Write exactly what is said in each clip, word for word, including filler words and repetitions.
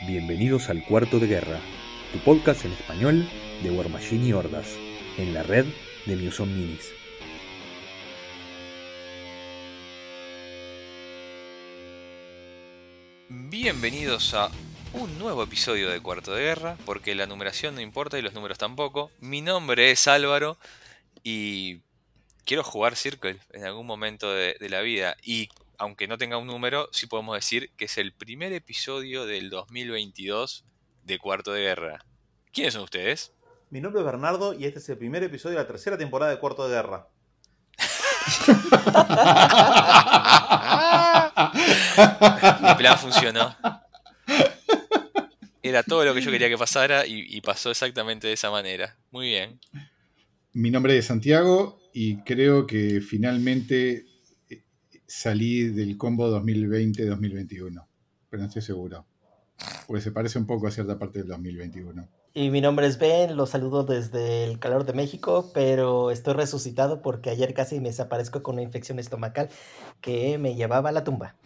Bienvenidos al Cuarto de Guerra, tu podcast en español de War Machine y Hordas, en la red de Muson Minis. Bienvenidos a un nuevo episodio de Cuarto de Guerra, porque la numeración no importa y los números tampoco. Mi nombre es Álvaro y quiero jugar Circle en algún momento de, de la vida. Y aunque no tenga un número, sí podemos decir que es el primer episodio del dos mil veintidós de Cuarto de Guerra. ¿Quiénes son ustedes? Mi nombre es Bernardo y este es el primer episodio de la tercera temporada de Cuarto de Guerra. Mi plan funcionó. Era todo lo que yo quería que pasara y, y pasó exactamente de esa manera. Muy bien. Mi nombre es Santiago y creo que finalmente salí del combo dos mil veinte dos mil veintiuno. Pero no estoy seguro. Porque se parece un poco a cierta parte del dos mil veintiuno. Y mi nombre es Ben, los saludo desde el calor de México, pero estoy resucitado porque ayer casi me desaparezco con una infección estomacal que me llevaba a la tumba.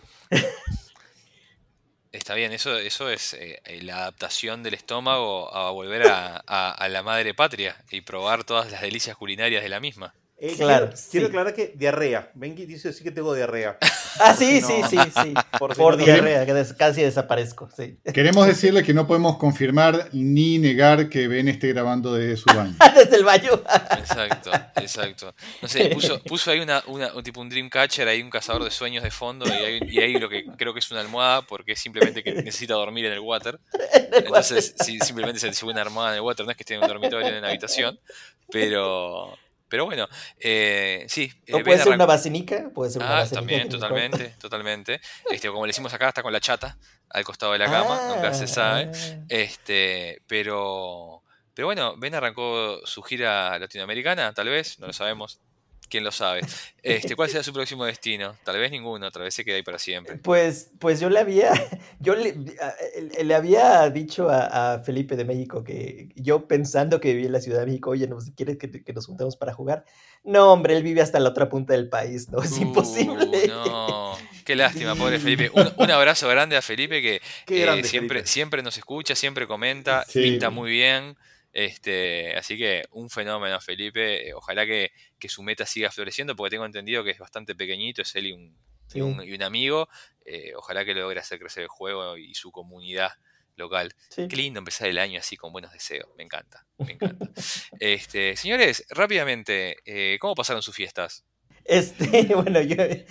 Está bien, eso, eso es eh, la adaptación del estómago a volver a, a, a la madre patria y probar todas las delicias culinarias de la misma. Eh, Claro, quiero, sí. quiero aclarar que diarrea. Benki dice sí que tengo diarrea. Ah, sí, No, sí, sí, sí. por Por, si no te- diarrea, que des- casi desaparezco, sí. Queremos decirle que no podemos confirmar ni negar que Ben esté grabando desde su baño. Desde el baño. Exacto, exacto. No sé, puso, puso ahí una, una, un tipo un Dreamcatcher, ahí un cazador de sueños de fondo, y ahí, y ahí lo que creo que es una almohada, porque es simplemente que necesita dormir en el water. Entonces, si simplemente se sube una almohada en el water, no es que esté en un dormitorio en una habitación, pero... Pero bueno, eh, sí. eh, O Ben puede ser arran- una vacinica, puede ser una Ah, vacinica. también, que me totalmente, totalmente. Este, como le decimos acá, está con la chata al costado de la cama, Ah, nunca se sabe. ah. Este, pero, pero bueno, Ben arrancó su gira latinoamericana, tal vez, no lo sabemos. ¿Quién lo sabe? Este, ¿cuál será su próximo destino? Tal vez ninguno, tal vez se quede ahí para siempre. Pues, pues yo le había, yo le, a- le había dicho a, a Felipe de México que yo pensando que vivía en la Ciudad de México, oye, ¿no quieres que, te- que nos juntemos para jugar? No, hombre, él vive hasta la otra punta del país, ¿no? Es Uh, imposible. no, qué lástima, pobre Felipe. Un, un abrazo grande a Felipe que Qué eh, grande, siempre, Felipe. siempre nos escucha, siempre comenta, Sí. pinta muy bien. Este, así que un fenómeno, Felipe. Eh, Ojalá que, que su meta siga floreciendo, porque tengo entendido que es bastante pequeñito, es él y un, y Sí, un, y un amigo. Eh, ojalá que logre hacer crecer el juego y su comunidad local. sí. Qué lindo empezar el año así con buenos deseos. Me encanta, me encanta. Este, señores, rápidamente, eh, ¿cómo pasaron sus fiestas? Este, bueno, yo, eh,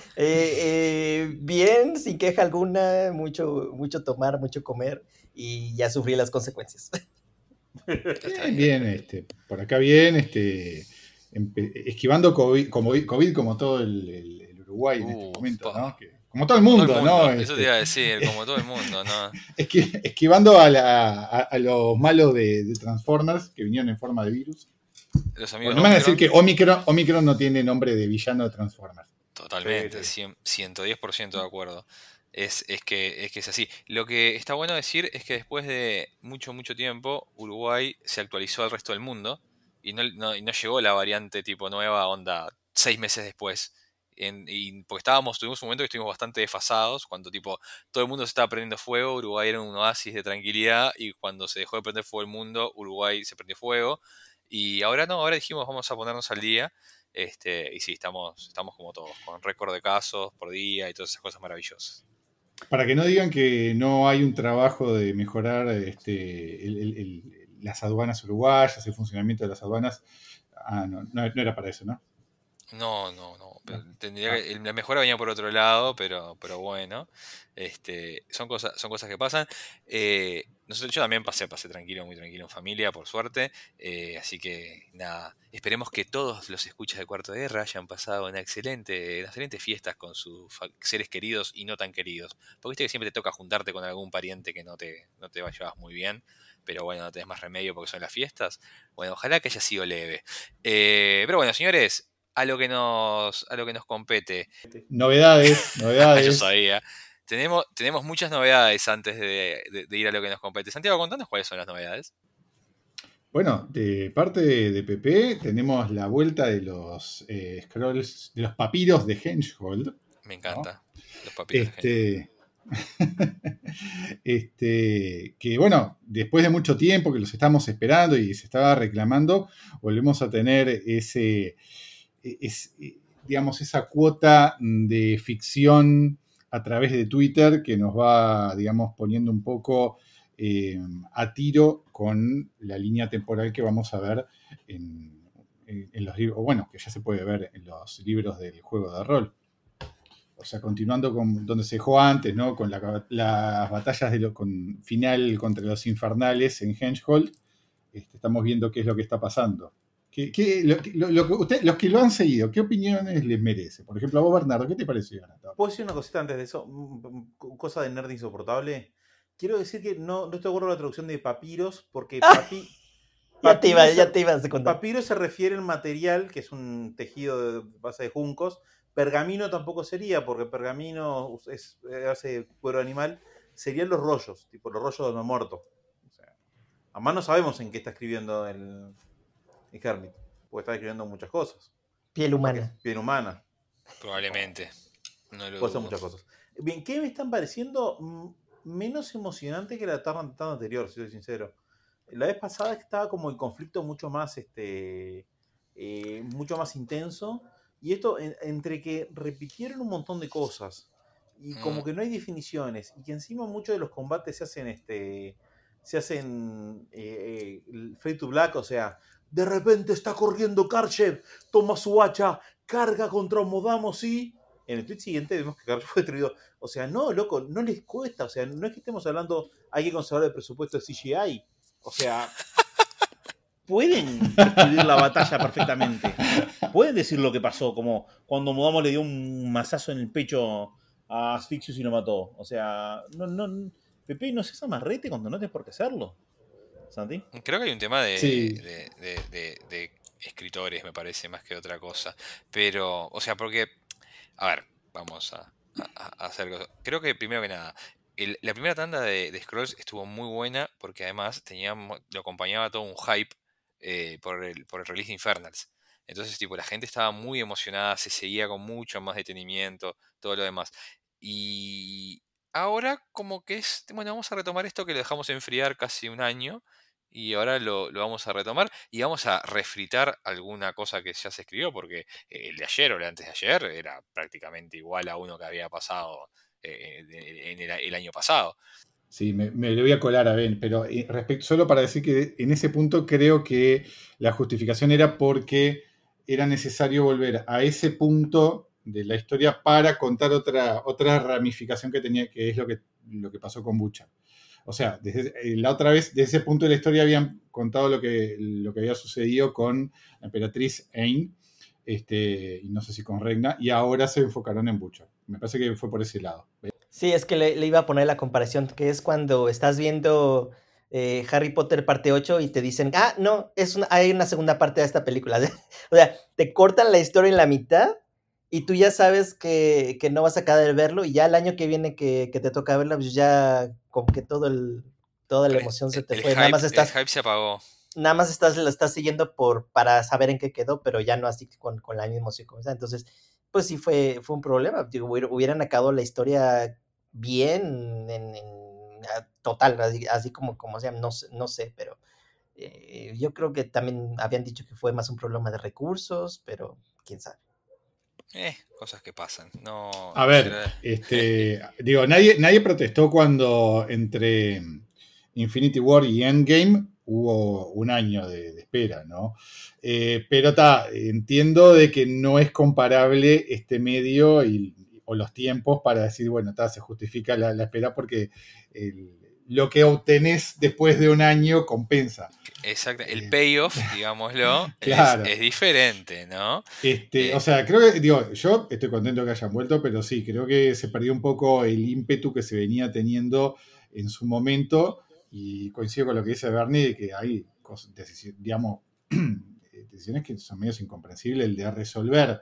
eh, bien, sin queja alguna, mucho, mucho tomar, mucho comer, y ya sufrí las consecuencias. Está Bien, bien. bien, este, por acá bien, este, empe- esquivando COVID como, COVID como todo el, el- el Uruguay en este Uh, momento, pa. ¿no? Que- como todo el Como mundo, todo el ¿no? mundo, eso te Este, iba a decir, como todo el mundo, ¿no? esqui- esquivando a, la- a- a los malos de, de Transformers que vinieron en forma de virus. Los Bueno, amigos no me van a decir Omicron, que Omicron, Omicron no tiene nombre de villano de Transformers. totalmente, Sí, sí. cien, ciento diez por ciento de acuerdo. Es, es, que, es que es así. Lo que está bueno decir es que después de mucho, mucho tiempo, Uruguay se actualizó al resto del mundo y no, no, y no llegó la variante tipo nueva onda seis meses después. En- y porque estábamos, tuvimos un momento que estuvimos bastante desfasados, cuando tipo todo el mundo se estaba prendiendo fuego, Uruguay era un oasis de tranquilidad, y cuando se dejó de prender fuego el mundo, Uruguay se prendió fuego. Y ahora no, ahora dijimos vamos a ponernos al día. Este, y sí, estamos, estamos como todos, con récord de casos por día y todas esas cosas maravillosas. Para que no digan que no hay un trabajo de mejorar este, el- el- el- las aduanas uruguayas, el funcionamiento de las aduanas. Ah, no, no, no era para eso, ¿no? No, no, no. pero No. Tendría Ah, que, el- la mejora venía por otro lado, pero, pero bueno. Este, son cosas, son cosas que pasan. Eh, nosotros, yo también pasé, pasé tranquilo, muy tranquilo en familia, por suerte. Eh, así que nada. Esperemos que todos los escuchas de Cuarto de Guerra hayan pasado una excelente, unas excelentes fiestas con sus fa- seres queridos y no tan queridos. Porque viste que siempre te toca juntarte con algún pariente que no te, no te llevas muy bien. Pero bueno, no tenés más remedio porque son las fiestas. Bueno, ojalá que haya sido leve. Eh, pero bueno, señores, a lo que nos, a lo que nos compete. novedades, Yo novedades. sabía. Tenemos, tenemos muchas novedades antes de, de- de ir a lo que nos compete. Santiago, contanos cuáles son las novedades. Bueno, de parte de, de P P tenemos la vuelta de los eh, scrolls, de los papiros de Hengehold. Me encanta. Los papiros de genio. Este, este, que bueno, después de mucho tiempo que los estamos esperando y se estaba reclamando, volvemos a tener ese, es, digamos, esa cuota de ficción a través de Twitter que nos va, digamos, poniendo un poco eh, a tiro con la línea temporal que vamos a ver en, en, en los libros, bueno, que ya se puede ver en los libros del juego de rol. O sea, continuando con donde se dejó antes, ¿no? Con la, las batallas de lo, con final contra los infernales en Hengehold, este, estamos viendo qué es lo que está pasando. ¿Qué, qué, lo, lo, lo, usted, los que lo han seguido, ¿qué opiniones les merece? Por ejemplo, a vos, Bernardo, ¿qué te pareció? ¿Puedo decir una cosita antes de eso? Cosa de nerd insoportable. Quiero decir que no, no estoy de acuerdo con la traducción de papiros, porque papi, ya, te iba, ya te iba a secundar. Papiro se refiere al material, que es un tejido de base de juncos. Pergamino tampoco sería, porque pergamino es, hace cuero animal. Serían los rollos, tipo los rollos de los muertos. O sea, además no sabemos en qué está escribiendo el, el Hermit, porque está escribiendo muchas cosas. Piel humana. Piel humana. Probablemente. No lo Puede ser dudo. muchas cosas. Bien, ¿qué me están pareciendo menos emocionante que la etapa anterior, si soy sincero? La vez pasada estaba como el conflicto mucho más, este, eh, mucho más intenso. Y esto, en, entre que repitieron un montón de cosas y como que no hay definiciones y que encima muchos de los combates se hacen, este, se hacen eh, eh, fade to black, o sea, de repente está corriendo Karchev, toma su hacha, carga contra Modamos y en el tweet siguiente vemos que Karchev fue destruido. O sea, no, loco, no les cuesta. O sea, no es que estemos hablando, hay que conservar el presupuesto de C G I. O sea, pueden escribir la batalla perfectamente. Pueden decir lo que pasó, como cuando Modamos le dio un mazazo en el pecho a Asphyxius y lo mató. O sea, no, no, Pepe, no seas amarrete cuando no tienes por qué hacerlo. ¿Santi? Creo que hay un tema de, sí. de, de, de, de escritores, me parece, más que otra cosa. Pero, o sea, porque, a ver, vamos a, a, a hacer cosas. Creo que primero que nada, el, la primera tanda de, de Scrolls estuvo muy buena porque además teníamos, lo acompañaba todo un hype eh, por, el, por el release de Infernals. Entonces, tipo, la gente estaba muy emocionada, se seguía con mucho más detenimiento, todo lo demás. Y ahora como que es, bueno, vamos a retomar esto que lo dejamos enfriar casi un año y ahora lo, lo vamos a retomar y vamos a refritar alguna cosa que ya se escribió, porque el de ayer o el de antes de ayer era prácticamente igual a uno que había pasado eh, en el, el año pasado. Sí, me, me le voy a colar a Ben, pero respecto, solo para decir que en ese punto creo que la justificación era porque era necesario volver a ese punto de la historia para contar otra, otra ramificación que tenía, que es lo que, lo que pasó con Butcher. O sea, desde, la otra vez, desde ese punto de la historia habían contado lo que, lo que había sucedido con la emperatriz Ain, este, y no sé si con Regna, y ahora se enfocaron en Butcher. Me parece que fue por ese lado. Sí, es que le, le iba a poner la comparación, que es cuando estás viendo eh, Harry Potter parte ocho y te dicen, ah, no, es una, hay una segunda parte de esta película. O sea, te cortan la historia en la mitad y tú ya sabes que, que no vas a acabar de verlo y ya el año que viene que, que te toca verla, pues ya como que todo el, toda la Pero emoción se te el fue. Hype, nada más estás, el hype se apagó. Nada más estás, lo estás siguiendo por, para saber en qué quedó, pero ya no así con, con la misma emoción. Entonces, pues sí fue, fue un problema. Digo, hubieran acabado la historia bien, en, en total, así, así como, como sea, no, no sé, pero eh, yo creo que también habían dicho que fue más un problema de recursos, pero quién sabe. Eh, cosas que pasan. No, a ver, será... este, digo, nadie, nadie protestó cuando entre Infinity War y Endgame hubo un año de, de espera, ¿no? Eh, pero ta, entiendo de que no es comparable este medio y, o los tiempos para decir, bueno, ta, se justifica la, la espera porque el, lo que obtenés después de un año compensa. Exacto, el payoff, digámoslo, claro. es, es diferente, ¿no? Este, eh, o sea, creo que, digo, yo estoy contento que hayan vuelto, pero sí, creo que se perdió un poco el ímpetu que se venía teniendo en su momento. Y coincido con lo que dice Bernie, de que hay cosas, digamos, decisiones que son medios incomprensibles, el de resolver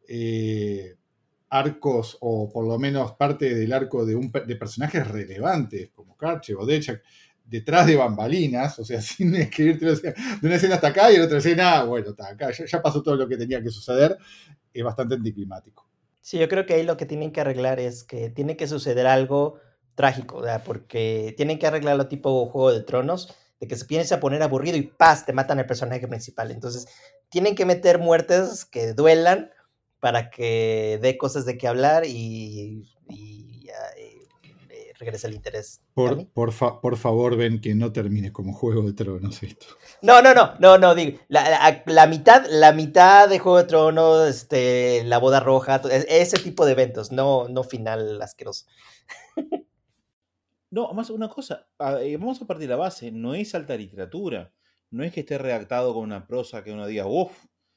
eh, arcos, o por lo menos parte del arco de, un, de personajes relevantes, como Karchev o Dechak, detrás de bambalinas, o sea, sin escribirte de una escena hasta acá y en otra escena, bueno, está acá, ya, ya pasó todo lo que tenía que suceder, es bastante anticlimático. Sí, yo creo que ahí lo que tienen que arreglar es que tiene que suceder algo trágico, ¿verdad? Porque tienen que arreglarlo tipo Juego de Tronos, de que se piensa a poner aburrido y ¡paz! Te matan al personaje principal. Entonces, tienen que meter muertes que duelan para que dé cosas de qué hablar y, y ya, eh, eh, regrese el interés. Por, por, fa, por favor, ven que no termine como Juego de Tronos esto. No, no, no, no, no, digo, la, la, la mitad, la mitad de Juego de Tronos, este, la boda roja, ese tipo de eventos, no, no final asqueroso. No, más una cosa, vamos a partir de la base, no es alta literatura, no es que esté redactado con una prosa que uno diga, uff,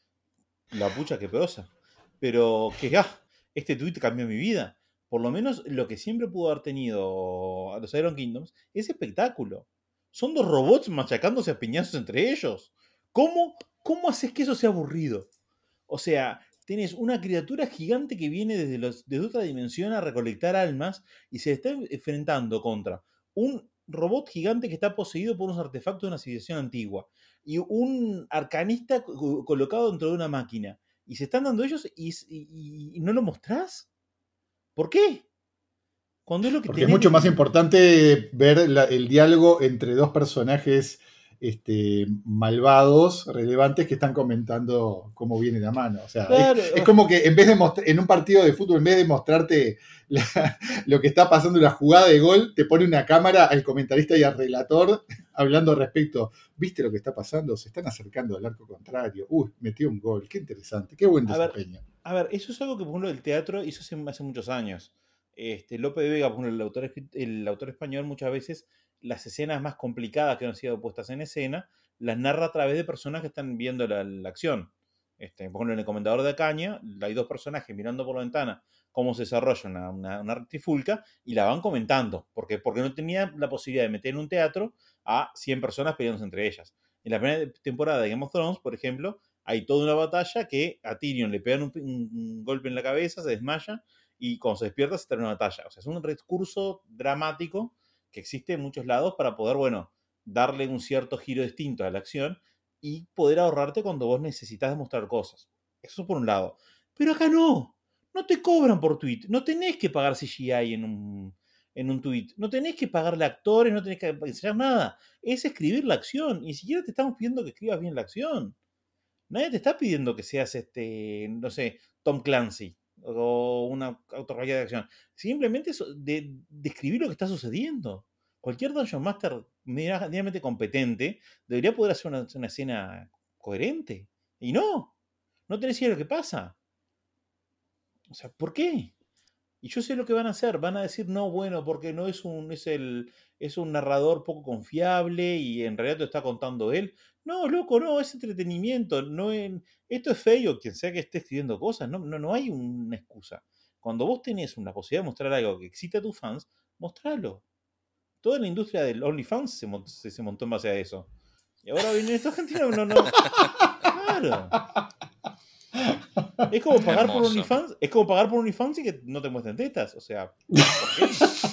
la pucha que prosa, pero que, ah, este tweet cambió mi vida. Por lo menos lo que siempre pudo haber tenido a los Iron Kingdoms es espectáculo. Son dos robots machacándose a piñazos entre ellos. ¿Cómo, cómo haces que eso sea aburrido? O sea, tenés una criatura gigante que viene desde, los, desde otra dimensión a recolectar almas y se está enfrentando contra un robot gigante que está poseído por unos artefactos de una civilización antigua y un arcanista co- colocado dentro de una máquina. Y se están dando ellos y, y- y no lo mostrás. ¿Por qué? Cuando es lo que Porque es mucho más importante ver la, el diálogo entre dos personajes este, malvados, relevantes, que están comentando cómo viene la mano. O sea, Claro. es, es como que en vez de mostrar, en un partido de fútbol, en vez de mostrarte la, lo que está pasando en la jugada de gol, te pone una cámara al comentarista y al relator hablando respecto. ¿Viste lo que está pasando? Se están acercando al arco contrario. Uy, metió un gol. Qué interesante. Qué buen A ver, desempeño. a ver, eso es algo que, por ejemplo, el teatro hizo hace, hace muchos años. Este, Lope de Vega, por ejemplo, el autor, escrit- el autor español, muchas veces las escenas más complicadas que han sido puestas en escena las narra a través de personas que están viendo la, la acción. Este, por ejemplo, en El Comendador de Acaña hay dos personajes mirando por la ventana cómo se desarrolla una, una, una rectifulca y la van comentando. Porque, porque no tenía la posibilidad de meter en un teatro a cien personas peleándose entre ellas. En la primera temporada de Game of Thrones, por ejemplo, hay toda una batalla que a Tyrion le pegan un, un, un golpe en la cabeza, se desmaya y cuando se despierta se termina una batalla. O sea, es un recurso dramático que existe en muchos lados para poder, bueno, darle un cierto giro distinto a la acción y poder ahorrarte cuando vos necesitas demostrar cosas. Eso por un lado. Pero acá no. No te cobran por tweet. No tenés que pagar C G I en un, en un tweet. No tenés que pagarle actores, no tenés que enseñar nada. Es escribir la acción. Y ni siquiera te estamos pidiendo que escribas bien la acción. Nadie te está pidiendo que seas, este, no sé, Tom Clancy o una autorrealidad de acción. Simplemente eso, de describir lo que está sucediendo. Cualquier Dungeon Master medianamente competente debería poder hacer una, una escena coherente. Y no, no tenés idea de lo que pasa. O sea, ¿por qué? Y yo sé lo que van a hacer, van a decir, no, bueno, porque no es un, es el, es un narrador poco confiable y en realidad te está contando él. No, loco, no, es entretenimiento, no es, esto es feo, quien sea que esté escribiendo cosas, no, no, no hay una excusa. Cuando vos tenés una posibilidad de mostrar algo que excita a tus fans, mostralo. Toda la industria del OnlyFans se, se, se montó en base a eso. Y ahora viene esto argentino, no, no. Claro. Es como pagar por OnlyFans, es como pagar por OnlyFans y que no te muestren tetas, o sea, ¿por qué?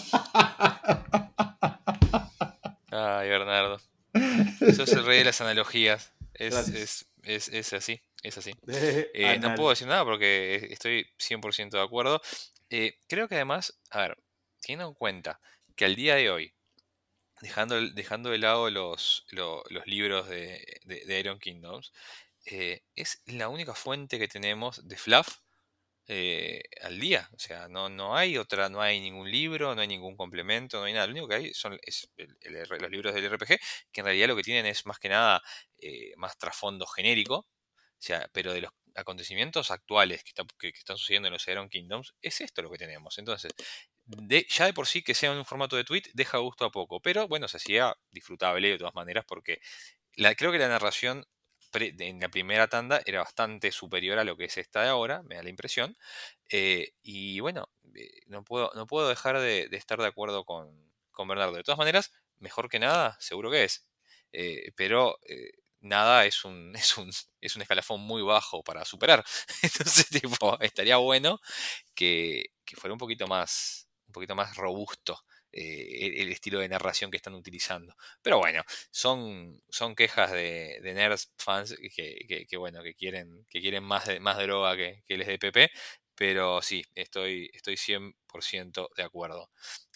Ay, Bernardo. Sos el rey de las analogías. Es, es, es, es así, es así. Eh, no puedo decir nada porque estoy cien por ciento de acuerdo. Eh, creo que además, a ver, teniendo en cuenta que al día de hoy, dejando, dejando de lado los, los, los libros de, de, de Iron Kingdoms, eh, es la única fuente que tenemos de fluff eh, al día. O sea, no, no hay otra, no hay ningún libro, no hay ningún complemento, no hay nada. Lo único que hay son es el, el, los libros del R P G, que en realidad lo que tienen es más que nada eh, más trasfondo genérico. O sea, pero de los acontecimientos actuales que, está, que, que están sucediendo en los Iron Kingdoms, es esto lo que tenemos. Entonces, de, ya de por sí que sea en un formato de tweet, deja gusto a poco. Pero bueno, se hacía disfrutable de todas maneras porque la, creo que la narración en la primera tanda era bastante superior a lo que es esta de ahora, me da la impresión. Eh, y bueno, eh, no, puedo, no puedo dejar de, de estar de acuerdo con, con Bernardo. De todas maneras, mejor que nada, seguro que es. Eh, pero eh, nada es un, es, un, es un escalafón muy bajo para superar. Entonces, tipo, estaría bueno que, que fuera un poquito más, un poquito más robusto. Eh, el estilo de narración que están utilizando. Pero bueno, son, son quejas de, de nerds fans que, que, que, bueno, que quieren, que quieren más, de, más droga que, que les dé P P. Pero sí, estoy, estoy cien por ciento de acuerdo.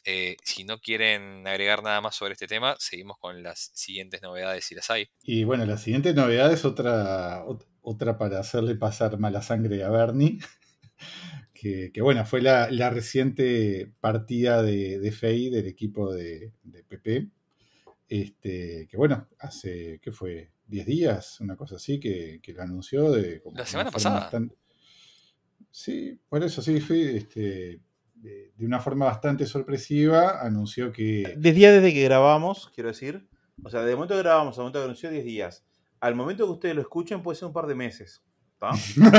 Eh, si no quieren agregar nada más sobre este tema, seguimos con las siguientes novedades si las hay. Y bueno, la siguiente novedad es otra, ot- otra para hacerle pasar mala sangre a Bernie, que, que bueno, fue la, la reciente partida de, de F A I del equipo de, de P P, este, que bueno, hace, ¿qué fue? diez días, una cosa así, que, que lo anunció de, como La de una semana forma pasada. bastante... Sí, por eso sí, fue este, de, de una forma bastante sorpresiva, anunció que... diez días desde que grabamos, quiero decir. O sea, desde el momento que grabamos al momento que anunció, diez días. Al momento que ustedes lo escuchen, puede ser un par de meses. ¿Está?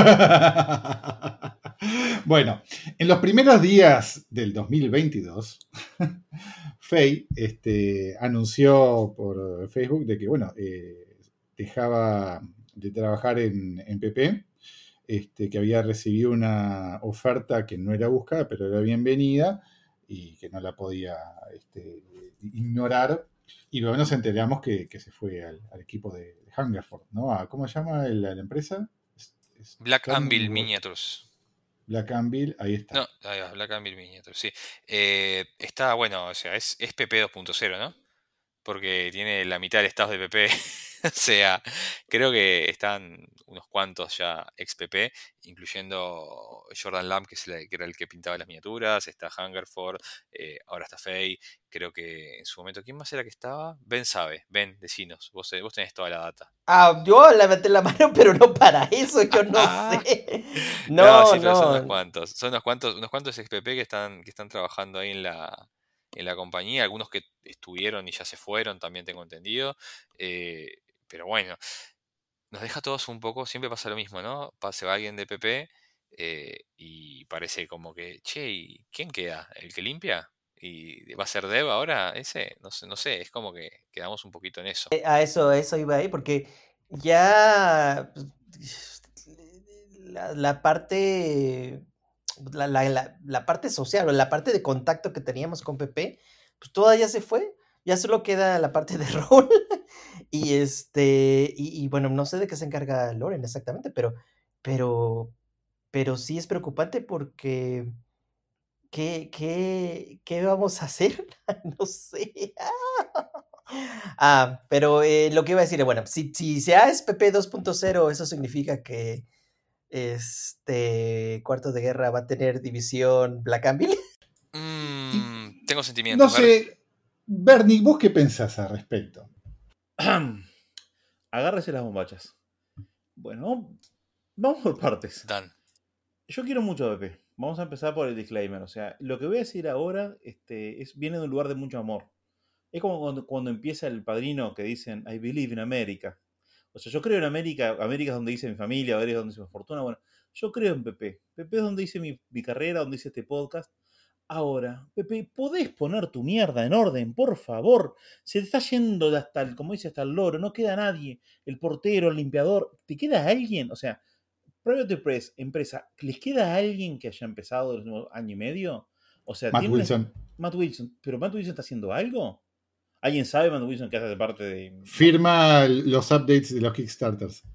Bueno, en los primeros días del dos mil veintidós, F A I este, anunció por Facebook de que, bueno, eh, dejaba de trabajar en, en P P, este, que había recibido una oferta que no era buscada, pero era bienvenida y que no la podía este, ignorar. Y luego nos enteramos que, que se fue al, al equipo de, de Hungerford, ¿no? A- ¿Cómo se llama la, la empresa? Es- es Black Anvil Turning- Miniatures. Black Anvil, ahí está. No, ahí va, Black Anvil Miniatures, sí. Eh, está bueno, o sea, es, es P P dos punto cero, ¿no? Porque tiene la mitad del staff de P P. O sea, creo que están unos cuantos ya ex P P, incluyendo Jordan Lamb, que, es la- que era el que pintaba las miniaturas, está Hungerford, eh, ahora está Faye, creo que en su momento, ¿quién más era que estaba? Ben sabe, Ben, decinos, vos, eh, vos tenés toda la data. Ah, yo levanté la mano, pero no para eso, yo no sé. No, No, sí, pero son unos no. cuantos, son unos cuantos, unos cuantos ex P P que están, que están trabajando ahí en la, en la compañía, algunos que estuvieron y ya se fueron, también tengo entendido. eh, pero bueno, nos deja a todos un poco, siempre pasa lo mismo, ¿no? Pa- Se va alguien de P P eh, y parece como que, che, ¿y quién queda? ¿El que limpia? ¿Y va a ser Dev ahora ese? No sé, no sé, es como que quedamos un poquito en eso. A eso, a eso iba ahí, porque ya pues, la, la parte, la, la- la- la parte social o la parte de contacto que teníamos con Pepe, pues toda ya se fue, ya solo queda la parte de rol. Y este, y, y bueno, no sé de qué se encarga Loren exactamente, pero, pero, pero sí es preocupante porque ¿qué, qué, qué vamos a hacer? No sé. Ah, pero eh, lo que iba a decir, bueno, si, si sea es P P dos punto cero, eso significa que este Cuarto de Guerra va a tener división Black Anvil. Y Mm, tengo no sentimientos, Ver. sé, Bernie, ¿vos qué pensás al respecto? Agárrese las bombachas. Bueno, vamos por partes. Dan. Yo quiero mucho a P P. Vamos a empezar por el disclaimer. O sea, lo que voy a decir ahora este, es, viene de un lugar de mucho amor. Es como cuando, cuando empieza El Padrino que dicen I believe in America. O sea, yo creo en América. América es donde dice mi familia, América es donde dice mi fortuna. Bueno, yo creo en P P. P P es donde dice mi, mi carrera, donde dice este podcast. Ahora, Pepe, ¿podés poner tu mierda en orden, por favor? Se te está yendo hasta el, como dice, hasta el loro, no queda nadie. El portero, el limpiador, ¿te queda alguien? O sea, Private Press, empresa, ¿les queda alguien que haya empezado el último año y medio? O sea, Matt tiene una- Wilson. Matt Wilson, ¿pero Matt Wilson está haciendo algo? ¿Alguien sabe Matt Wilson que hace parte de... Firma los updates de los Kickstarters.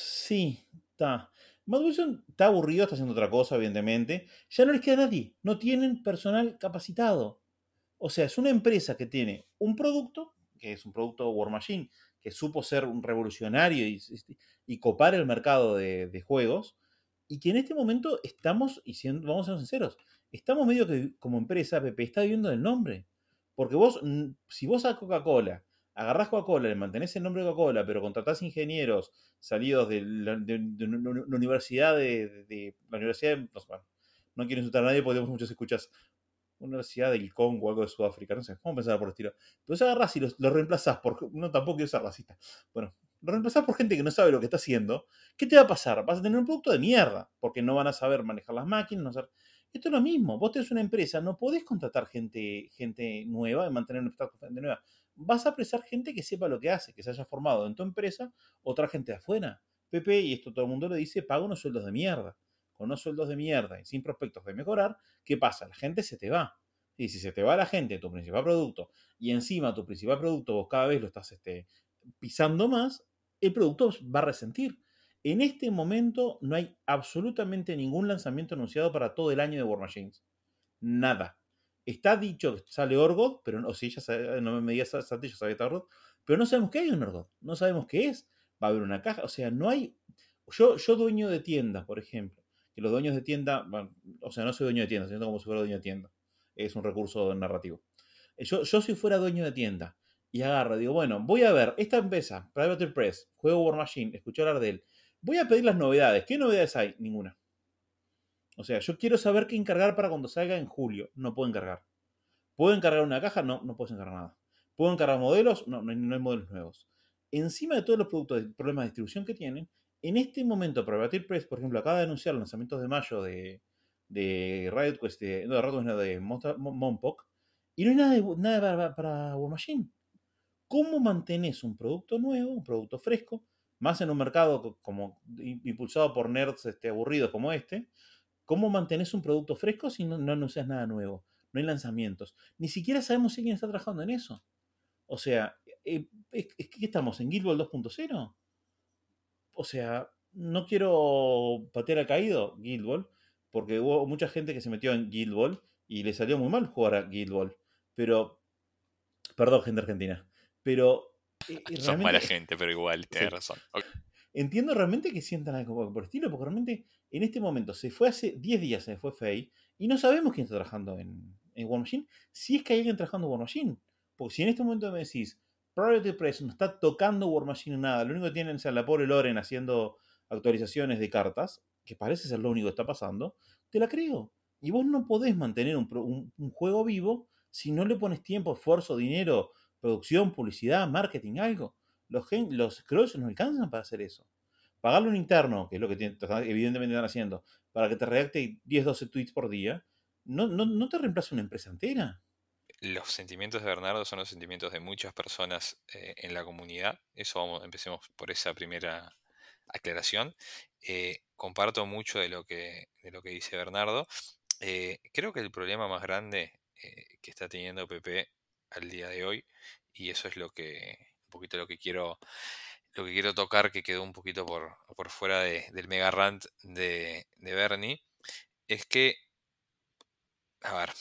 Sí, está. Matt Wilson está aburrido, está haciendo otra cosa, evidentemente. Ya no les queda nadie. No tienen personal capacitado. O sea, es una empresa que tiene un producto, que es un producto War Machine, que supo ser un revolucionario y, y copar el mercado de, de juegos, y que en este momento estamos, y siendo, vamos a ser sinceros, estamos medio que como empresa, Pepe, está viviendo del nombre. Porque vos, mm, si vos a Coca-Cola, agarrás Coca-Cola, le mantenés el nombre de Coca-Cola, pero contratás ingenieros salidos de la, de, de, de la universidad de, de, de, la universidad de, no, bueno, no quiero insultar a nadie porque tenemos muchas escuchas, Universidad del Congo o algo de Sudáfrica, no sé, vamos a pensar por el estilo. Entonces agarrás y los, los reemplazás por. No, tampoco quiero ser racista. Bueno, lo reemplazás por gente que no sabe lo que está haciendo. ¿Qué te va a pasar? Vas a tener un producto de mierda, porque no van a saber manejar las máquinas. No saber... Esto es lo mismo. Vos tenés una empresa, no podés contratar gente, gente nueva y mantener un staff de gente nueva. Vas a prestar gente que sepa lo que hace, que se haya formado en tu empresa, o otra gente de afuera. Pepe, y esto todo el mundo lo dice, paga unos sueldos de mierda. Con unos sueldos de mierda y sin prospectos de mejorar, ¿qué pasa? La gente se te va. Y si se te va la gente de tu principal producto y encima tu principal producto vos cada vez lo estás este, pisando más, el producto va a resentir. En este momento no hay absolutamente ningún lanzamiento anunciado para todo el año de War Machines. Nada. Está dicho que sale Orgoth, pero no, o si ya sabe, no me digas antes, ya sabía que está Orgoth, pero no sabemos que hay un Orgoth, no sabemos qué es. Va a haber una caja, o sea, no hay. Yo, yo dueño de tienda, por ejemplo, que los dueños de tienda, bueno, o sea, no soy dueño de tienda, siento como si fuera dueño de tienda. Es un recurso narrativo. Yo, yo si fuera dueño de tienda y agarro, digo, bueno, voy a ver, esta empresa, Private Press, juego War Machine, escuché hablar de él, voy a pedir las novedades. ¿Qué novedades hay? Ninguna. O sea, yo quiero saber qué encargar para cuando salga en julio. No puedo encargar. ¿Puedo encargar una caja? No, no puedo encargar nada. ¿Puedo encargar modelos? No, no hay, no hay modelos nuevos. Encima de todos los productos, de problemas de distribución que tienen, en este momento, Private Press, por ejemplo, acaba de anunciar los lanzamientos de mayo de, de Riot Quest, de, no de Riot Quest, no, de Monpok, y no hay nada, de, nada para, para War Machine. ¿Cómo mantenés un producto nuevo, un producto fresco, más en un mercado como impulsado por nerds este, aburridos como este? ¿Cómo mantenés un producto fresco si no, no anuncias nada nuevo? No hay lanzamientos. Ni siquiera sabemos si quién está trabajando en eso. O sea, eh, ¿es, es que estamos en Guild Ball dos punto cero? O sea, no quiero patear al caído Guild Ball, porque hubo mucha gente que se metió en Guild Ball y le salió muy mal jugar a Guild Ball. Pero, perdón, gente argentina. Pero eh, Son realmente, mala gente, pero igual, tenés sí. razón. Okay. Entiendo realmente que sientan algo por el estilo, porque realmente en este momento se fue hace diez días, se fue Faye, y no sabemos quién está trabajando en, en War Machine, si es que hay alguien trabajando en War Machine. Porque si en este momento me decís, Priority Press no está tocando War Machine en nada, lo único que tienen es a la pobre Loren haciendo actualizaciones de cartas, que parece ser lo único que está pasando, te la creo. Y vos no podés mantener un, un, un juego vivo si no le pones tiempo, esfuerzo, dinero, producción, publicidad, marketing, algo. Los, los scrolls no alcanzan para hacer eso. Pagarle un interno, que es lo que tiene, evidentemente están haciendo, para que te redacte diez, doce tweets por día, no, no, no te reemplaza una empresa entera. Los sentimientos de Bernardo son los sentimientos de muchas personas eh, en la comunidad. Eso vamos, empecemos por esa primera aclaración. Eh, comparto mucho de lo que, de lo que dice Bernardo. Eh, creo que el problema más grande eh, que está teniendo Pepe al día de hoy, y eso es lo que un poquito lo que quiero lo que quiero tocar, que quedó un poquito por, por fuera de, del mega rant de, de Bernie, es que, a ver,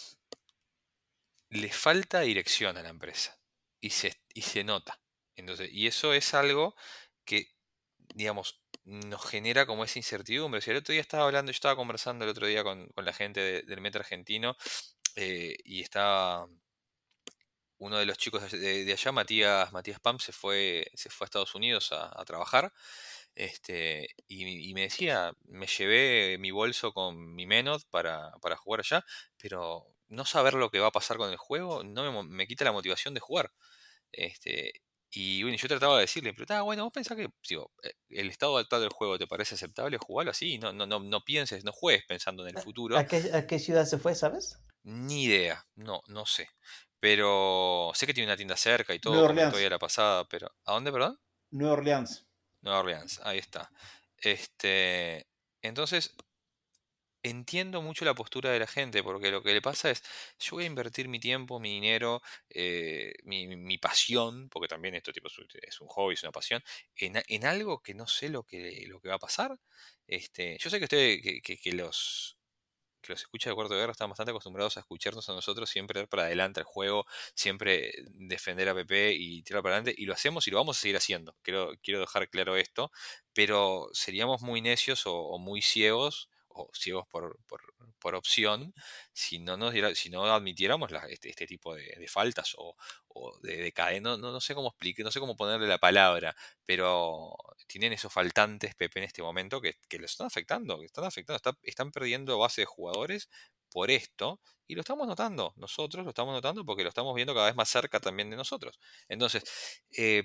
le falta dirección a la empresa y se, y se nota. Entonces, y eso es algo que, digamos, nos genera como esa incertidumbre. Si el otro día estaba hablando, yo estaba conversando el otro día con, con la gente de, del Meta argentino eh, y estaba uno de los chicos de, de allá, Matías, Matías Pam, se fue, se fue a Estados Unidos a, a trabajar. Este, y, y me decía, me llevé mi bolso con mi Menod para, para jugar allá, pero no saber lo que va a pasar con el juego no me, mo- me quita la motivación de jugar. Este, y bueno, yo trataba de decirle, pero está bueno, vos pensás que digo, eh, el estado actual del juego te parece aceptable, jugarlo así, no, no, no, no pienses, no juegues pensando en el futuro. ¿A qué, a qué ciudad se fue, sabes? Ni idea, no, no sé. Pero sé que tiene una tienda cerca y todo, Nueva comentó ella Orleans. la pasada, pero ¿a dónde, perdón? Nueva Orleans. Nueva Orleans, ahí está. Este, entonces, entiendo mucho la postura de la gente, porque lo que le pasa es, yo voy a invertir mi tiempo, mi dinero, eh, mi, mi- mi pasión, porque también esto tipo, es un es un hobby, es una pasión, en, a- en algo que no sé lo que, lo que va a pasar. Este, yo sé que usted, que, que- que los, que los escucha de Cuarto de Guerra están bastante acostumbrados a escucharnos a nosotros, siempre dar para adelante el juego, siempre defender a P P y tirar para adelante, y lo hacemos y lo vamos a seguir haciendo. Quiero, quiero dejar claro esto, pero seríamos muy necios o, o muy ciegos, o ciegos por, por, por opción, si no nos diera- si no admitiéramos la- este, este tipo de, de faltas o, o de, de caen- no, no, no sé cómo explique, no sé cómo ponerle la palabra, pero tienen esos faltantes Pepe en este momento que, que lo están afectando, que están afectando, está- están perdiendo base de jugadores por esto y lo estamos notando, nosotros lo estamos notando porque lo estamos viendo cada vez más cerca también de nosotros. Entonces, eh,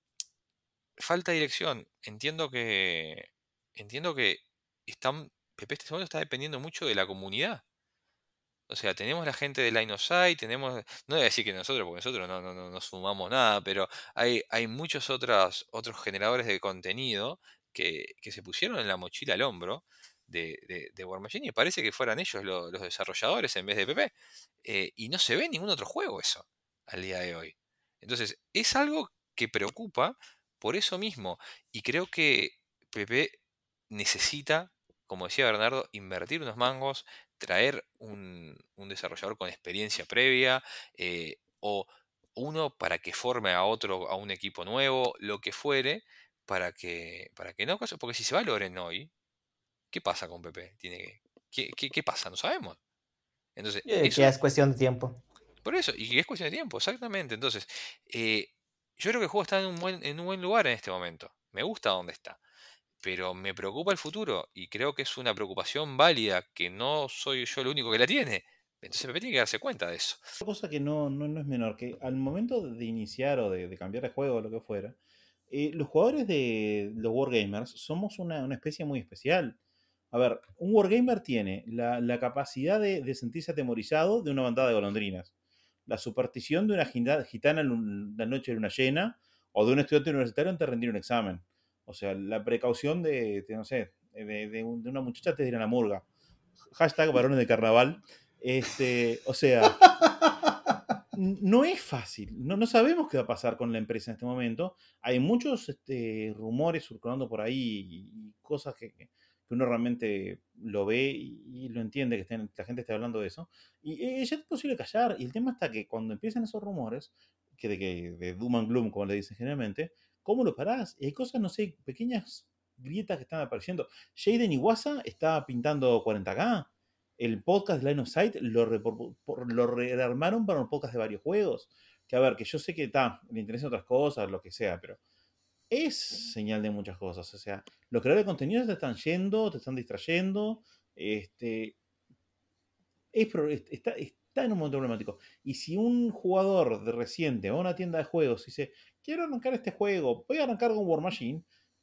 falta de dirección. Entiendo que entiendo que están Pepe este momento está dependiendo mucho de la comunidad. O sea, tenemos la gente de Line of Sight, tenemos, no voy a decir que nosotros, porque nosotros no, no, no, no sumamos nada, pero hay, hay muchos otros, otros generadores de contenido que, que se pusieron en la mochila al hombro de, de, de War Machine y parece que fueran ellos lo- los desarrolladores en vez de P P. Eh, y no se ve en ningún otro juego eso al día de hoy. Entonces, es algo que preocupa por eso mismo. Y creo que P P necesita como decía Bernardo, invertir unos mangos, traer un, un desarrollador con experiencia previa, eh, o uno para que forme a otro, a un equipo nuevo, lo que fuere, para que, para que no, porque si se va Loren hoy, ¿qué pasa con Pepe? Tiene que, ¿qué, qué, qué pasa? No sabemos. Entonces, Eh, que eso, ya es cuestión de tiempo. por eso, y que es cuestión de tiempo, exactamente. Entonces, eh, yo creo que el juego está en un buen, en un buen lugar en este momento. Me gusta donde está. Pero me preocupa el futuro y creo que es una preocupación válida, que no soy yo el único que la tiene. Entonces Pepe tiene que darse cuenta de eso. Otra cosa que no, no, no es menor, que al momento de iniciar o de, de cambiar de juego o lo que fuera, eh, los jugadores de los Wargamers somos una, una especie muy especial. A ver, un Wargamer tiene la, la capacidad de, de sentirse atemorizado de una bandada de golondrinas, la superstición de una gita- gitana en un- la noche de luna llena, o de un estudiante universitario antes de rendir un examen. O sea, la precaución de, de, no sé, de, de un- de una muchacha antes de ir a la murga. Hashtag varones de carnaval. Este, o sea, n- no es fácil. No, no sabemos qué va a pasar con la empresa en este momento. Hay muchos este, rumores circulando por ahí y, y cosas que, que uno realmente lo ve y, y lo entiende, que estén- la gente esté hablando de eso. Y eh, ya es posible callar. Y el tema está que cuando empiezan esos rumores, que de, que, de doom and gloom, como le dicen generalmente, ¿cómo lo parás? Y hay cosas, no sé, pequeñas grietas que están apareciendo. Jaden Iwasa está pintando cuarenta K. El podcast de Line of Sight lo, repor- por- lo rearmaron para un podcast de varios juegos. Que a ver, que yo sé que está, le interesan otras cosas, lo que sea, pero es señal de muchas cosas. O sea, los creadores de contenido te están yendo, te están distrayendo. Este, es pro- es- está, está en un momento problemático. Y si un jugador de reciente va a una tienda de juegos y dice, quiero arrancar este juego, voy a arrancar con War Machine,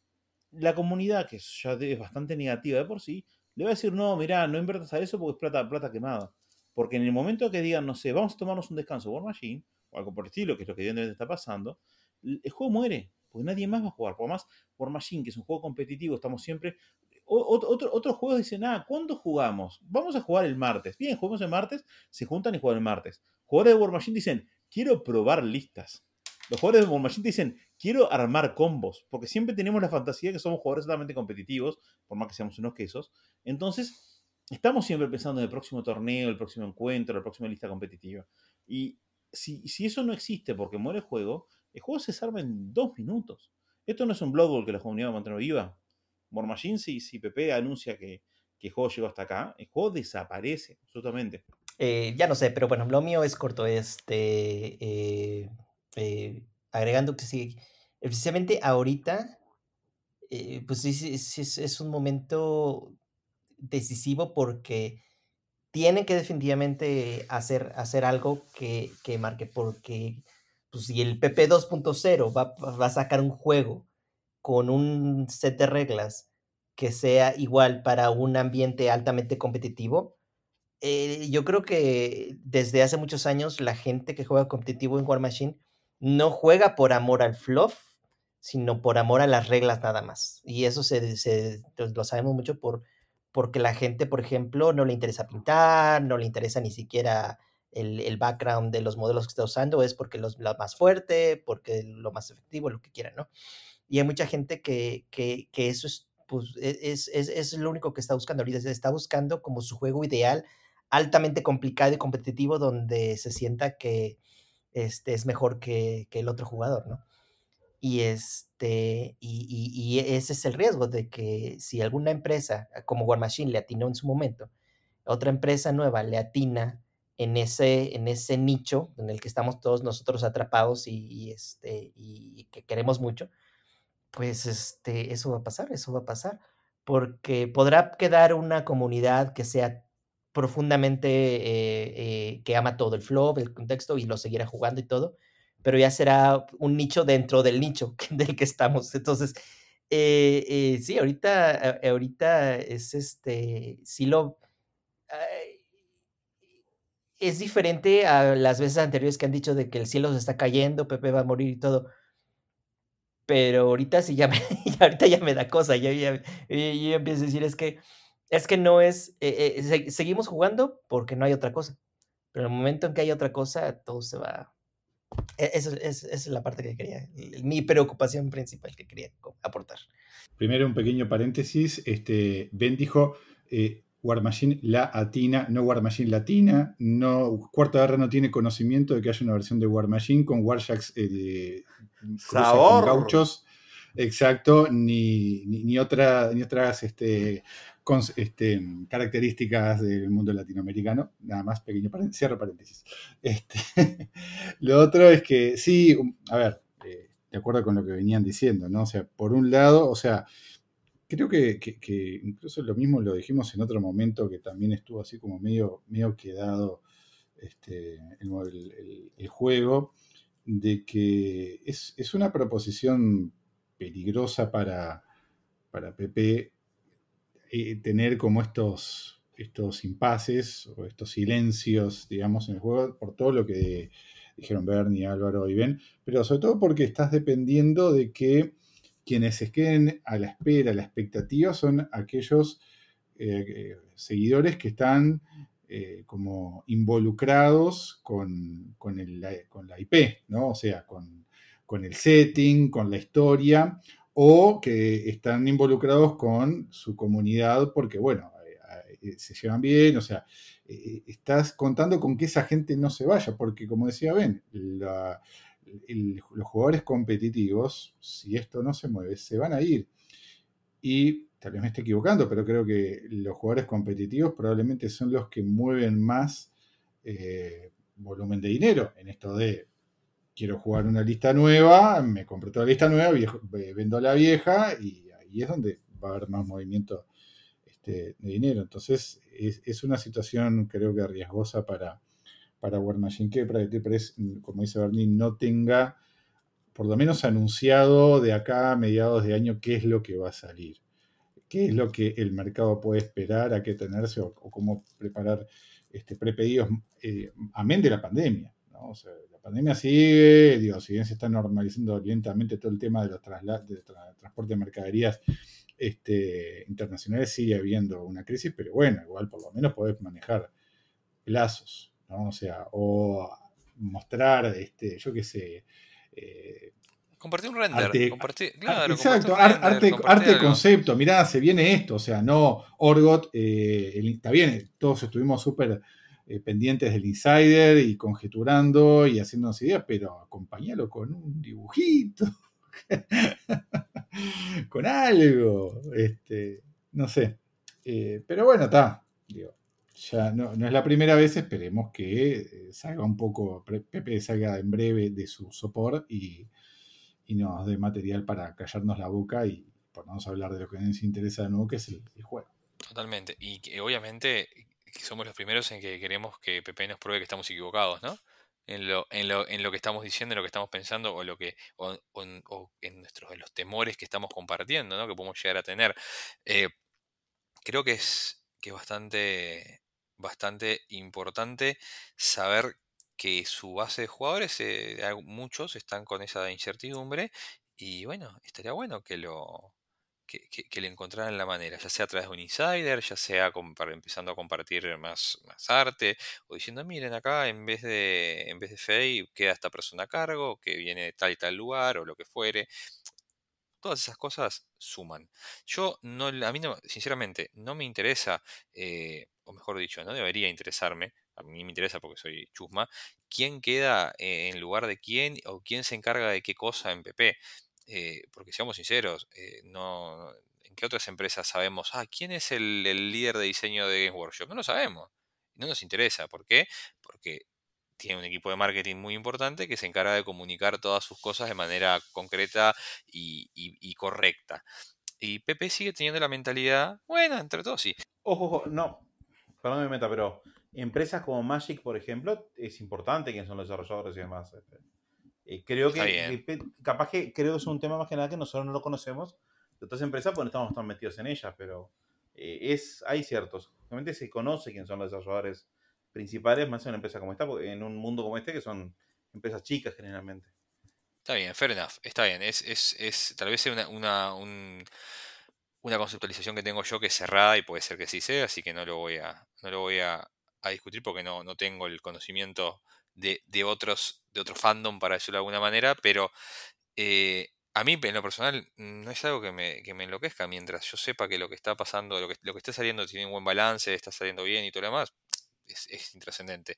la comunidad, que ya es bastante negativa de por sí, le va a decir, no, mirá, no inviertas a eso porque es plata, plata quemada. Porque en el momento que digan, no sé, vamos a tomarnos un descanso War Machine, o algo por el estilo, que es lo que evidentemente está pasando, el juego muere, porque nadie más va a jugar. Por más War Machine, que es un juego competitivo, estamos siempre... Otro, otro, otros juegos dicen, ah, ¿cuándo jugamos? Vamos a jugar el martes. Bien, jugamos el martes, se juntan y juegan el martes. Jugadores de War Machine dicen, quiero probar listas. Los jugadores de War Machine dicen, quiero armar combos, porque siempre tenemos la fantasía de que somos jugadores totalmente competitivos, por más que seamos unos quesos. Entonces, estamos siempre pensando en el próximo torneo, el próximo encuentro, la próxima lista competitiva. Y si, si eso no existe porque muere el juego, el juego se salva en dos minutos. Esto no es un Blood Bowl que la comunidad va a mantener viva. War Machine, si, si Pepe anuncia que, que el juego llegó hasta acá, el juego desaparece, absolutamente. Eh, ya no sé, pero bueno, lo mío es corto. Este, eh, eh, agregando que sí, precisamente ahorita, eh, pues sí, sí, sí es, es un momento decisivo porque tienen que definitivamente hacer, hacer algo que, que marque, porque pues, si el P P dos punto cero va, va a sacar un juego con un set de reglas que sea igual para un ambiente altamente competitivo, eh, yo creo que desde hace muchos años la gente que juega competitivo en War Machine no juega por amor al fluff, sino por amor a las reglas nada más. Y eso se, se pues, lo sabemos mucho por, porque la gente, por ejemplo, no le interesa pintar, no le interesa ni siquiera el, el background de los modelos que está usando, es porque los, lo más fuerte, porque lo más efectivo, lo que quieran, ¿no? Y hay mucha gente que, que, que eso es, pues, es, es, es lo único que está buscando ahorita, se está buscando como su juego ideal, altamente complicado y competitivo, donde se sienta que este, es mejor que, que el otro jugador, ¿no? Y, este, y, y, y ese es el riesgo de que si alguna empresa como War Machine le atinó en su momento, otra empresa nueva le atina en ese, en ese nicho en el que estamos todos nosotros atrapados y, y, este, y que queremos mucho, pues este, eso va a pasar, eso va a pasar, porque podrá quedar una comunidad que sea profundamente, eh, eh, que ama todo el flow, el contexto y lo seguirá jugando y todo, pero ya será un nicho dentro del nicho del que estamos. Entonces, eh, eh, sí, ahorita, ahorita es este, sí lo... Ay, es diferente a las veces anteriores que han dicho de que el cielo se está cayendo, Pepe va a morir y todo. Pero ahorita sí ya me ahorita ya me da cosa, ya ya yo ya empiezo a decir: "Es que es que no es, eh eh, se seguimos jugando porque no hay otra cosa". Pero en el momento en que hay otra cosa, todo se va E- Eso, es- esa es la parte que quería, mi preocupación principal que quería co- aportar. Primero un pequeño paréntesis, este, Ben dijo eh, War Machine la Atina, no War Machine Latina, no, Cuarta Guerra no tiene conocimiento de que haya una versión de War Machine con Warjacks eh, cruza con ¡Sabor! gauchos, exacto, ni, ni, ni, otra, ni otras este, con, este, características del mundo latinoamericano. Nada más, pequeño paréntesis, cierro paréntesis. Este, lo otro es que sí, a ver, eh, de acuerdo con lo que venían diciendo, ¿no? O sea, por un lado, o sea, creo que, que, que incluso lo mismo lo dijimos en otro momento que también estuvo así como medio, medio quedado este, el, el, el juego, de que es, es una proposición peligrosa para, para P P eh, tener como estos, estos impases o estos silencios, digamos, en el juego, por todo lo que dijeron Bernie, Álvaro y Ben, pero sobre todo porque estás dependiendo de que quienes se queden a la espera, a la expectativa, son aquellos eh, seguidores que están eh, como involucrados con, con, el, con, la I P, ¿no? O sea, con, con el setting, con la historia, o que están involucrados con su comunidad porque, bueno, eh, eh, se llevan bien, o sea, eh, estás contando con que esa gente no se vaya, porque como decía Ben, la, el, los jugadores competitivos, si esto no se mueve, se van a ir. Y tal vez me esté equivocando, pero creo que los jugadores competitivos probablemente son los que mueven más eh, volumen de dinero en esto de quiero jugar una lista nueva, me compro toda la lista nueva, viejo, vendo la vieja y ahí es donde va a haber más movimiento este, de dinero. Entonces es, es, una situación creo que riesgosa para, para War Machine que para que como dice Bernie, no tenga por lo menos anunciado de acá a mediados de año qué es lo que va a salir, qué es lo que el mercado puede esperar, a qué tenerse o, o cómo preparar este, prepedidos, eh, amén de la pandemia, ¿no? O sea, la pandemia sigue, digo, si bien se está normalizando lentamente todo el tema de los trasla- de tra- transporte de mercaderías este, internacionales, sigue habiendo una crisis, pero bueno, igual por lo menos podés manejar plazos, ¿no? O sea, o mostrar, este, yo qué sé, eh, Compartir un render. arte, Compartir, arte, claro, compartir exacto, un render, arte, compartir arte algo. concepto, mirá, se viene esto, o sea, no Orgot, eh, el, está bien, todos estuvimos súper eh, pendientes del Insider y conjeturando y haciéndonos ideas, pero acompañalo con un dibujito, con algo, este, no sé, eh, pero bueno, está, digo, ya no, no es la primera vez, esperemos que eh, salga un poco, Pepe salga en breve de su sopor y y nos dé material para callarnos la boca y ponernos a hablar de lo que nos interesa de nuevo, que es el, el juego. Totalmente. Y que obviamente que somos los primeros en que queremos que Pepe nos pruebe que estamos equivocados, ¿no? En lo, en lo, en lo que estamos diciendo, en lo que estamos pensando, o lo que, o, o en, o en nuestros, en los temores que estamos compartiendo, ¿no? Que podemos llegar a tener. Eh, creo que es, que es bastante, bastante importante saber que su base de jugadores, eh, hay muchos están con esa incertidumbre, y bueno, estaría bueno que lo que, que- que le encontraran la manera, ya sea a través de un insider, ya sea compar- empezando a compartir más, más arte, o diciendo, miren acá, en vez de, en vez de Fey, queda esta persona a cargo, que viene de tal y tal lugar, o lo que fuere. Todas esas cosas suman. Yo no, a mí no, sinceramente, no me interesa, eh, o mejor dicho, no debería interesarme, a mí me interesa porque soy chusma, quién queda eh, en lugar de quién o quién se encarga de qué cosa en P P. Eh, porque seamos sinceros, eh, no, ¿en qué otras empresas sabemos, ah, quién es el, el líder de diseño de Games Workshop? No lo sabemos. No nos interesa. ¿Por qué? Porque tiene un equipo de marketing muy importante que se encarga de comunicar todas sus cosas de manera concreta y, y- y correcta. Y Pepe sigue teniendo la mentalidad, bueno, entre todos sí. Ojo, ojo, no, perdón que me meta, pero empresas como Magic, por ejemplo, es importante quiénes son los desarrolladores y demás. este. Eh, creo Está que, bien. que- capaz que creo que es un tema más que nada que nosotros no lo conocemos de otras empresas porque no estamos tan metidos en ellas, pero eh, es, hay ciertos. Obviamente se conoce quiénes son los desarrolladores principales, más en una empresa como esta, porque en un mundo como este, que son empresas chicas generalmente. Está bien, fair enough. Está bien. Es, es, es tal vez sea una, una, un- una conceptualización que tengo yo que es cerrada y puede ser que sí sea, así que no lo voy a, no lo voy a, a discutir porque no, no tengo el conocimiento de, de otros, de otro fandom, para decirlo de alguna manera, pero eh, a mí en lo personal no es algo que me, que me enloquezca. Mientras yo sepa que lo que está pasando, lo que, lo que está saliendo tiene un buen balance, está saliendo bien y todo lo demás, es, es intrascendente.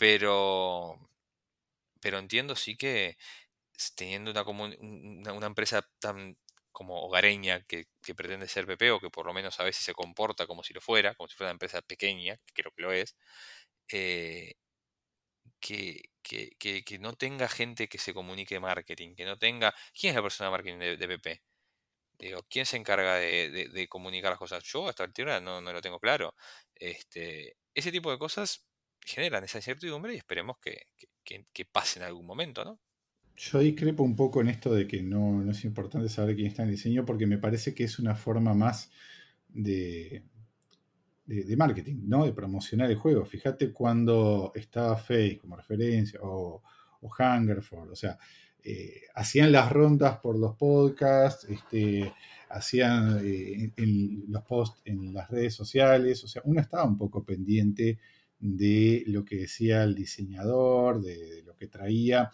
Pero, pero entiendo sí que s- teniendo una, comu- un- una, una empresa tan como hogareña que, que pretende ser P P, o que por lo menos a veces se comporta como si lo fuera, como si fuera una empresa pequeña, que creo que lo es, eh, que, que, que- que no tenga gente que se comunique marketing, que no tenga... ¿Quién es la persona de marketing de, de P P? Digo, ¿quién se encarga de, de- de comunicar las cosas? Yo hasta ahora no, no lo tengo claro. Este, ese tipo de cosas generan esa incertidumbre y esperemos que, que, que- que pase en algún momento, ¿no? Yo discrepo un poco en esto de que no, no es importante saber quién está en el diseño porque me parece que es una forma más de, de, de marketing, ¿no? De promocionar el juego. Fíjate cuando estaba Face como referencia o, o Hungerford, o sea, eh, hacían las rondas por los podcasts, este, hacían eh, en- los posts en las redes sociales, o sea, uno estaba un poco pendiente de lo que decía el diseñador, de, de lo que traía.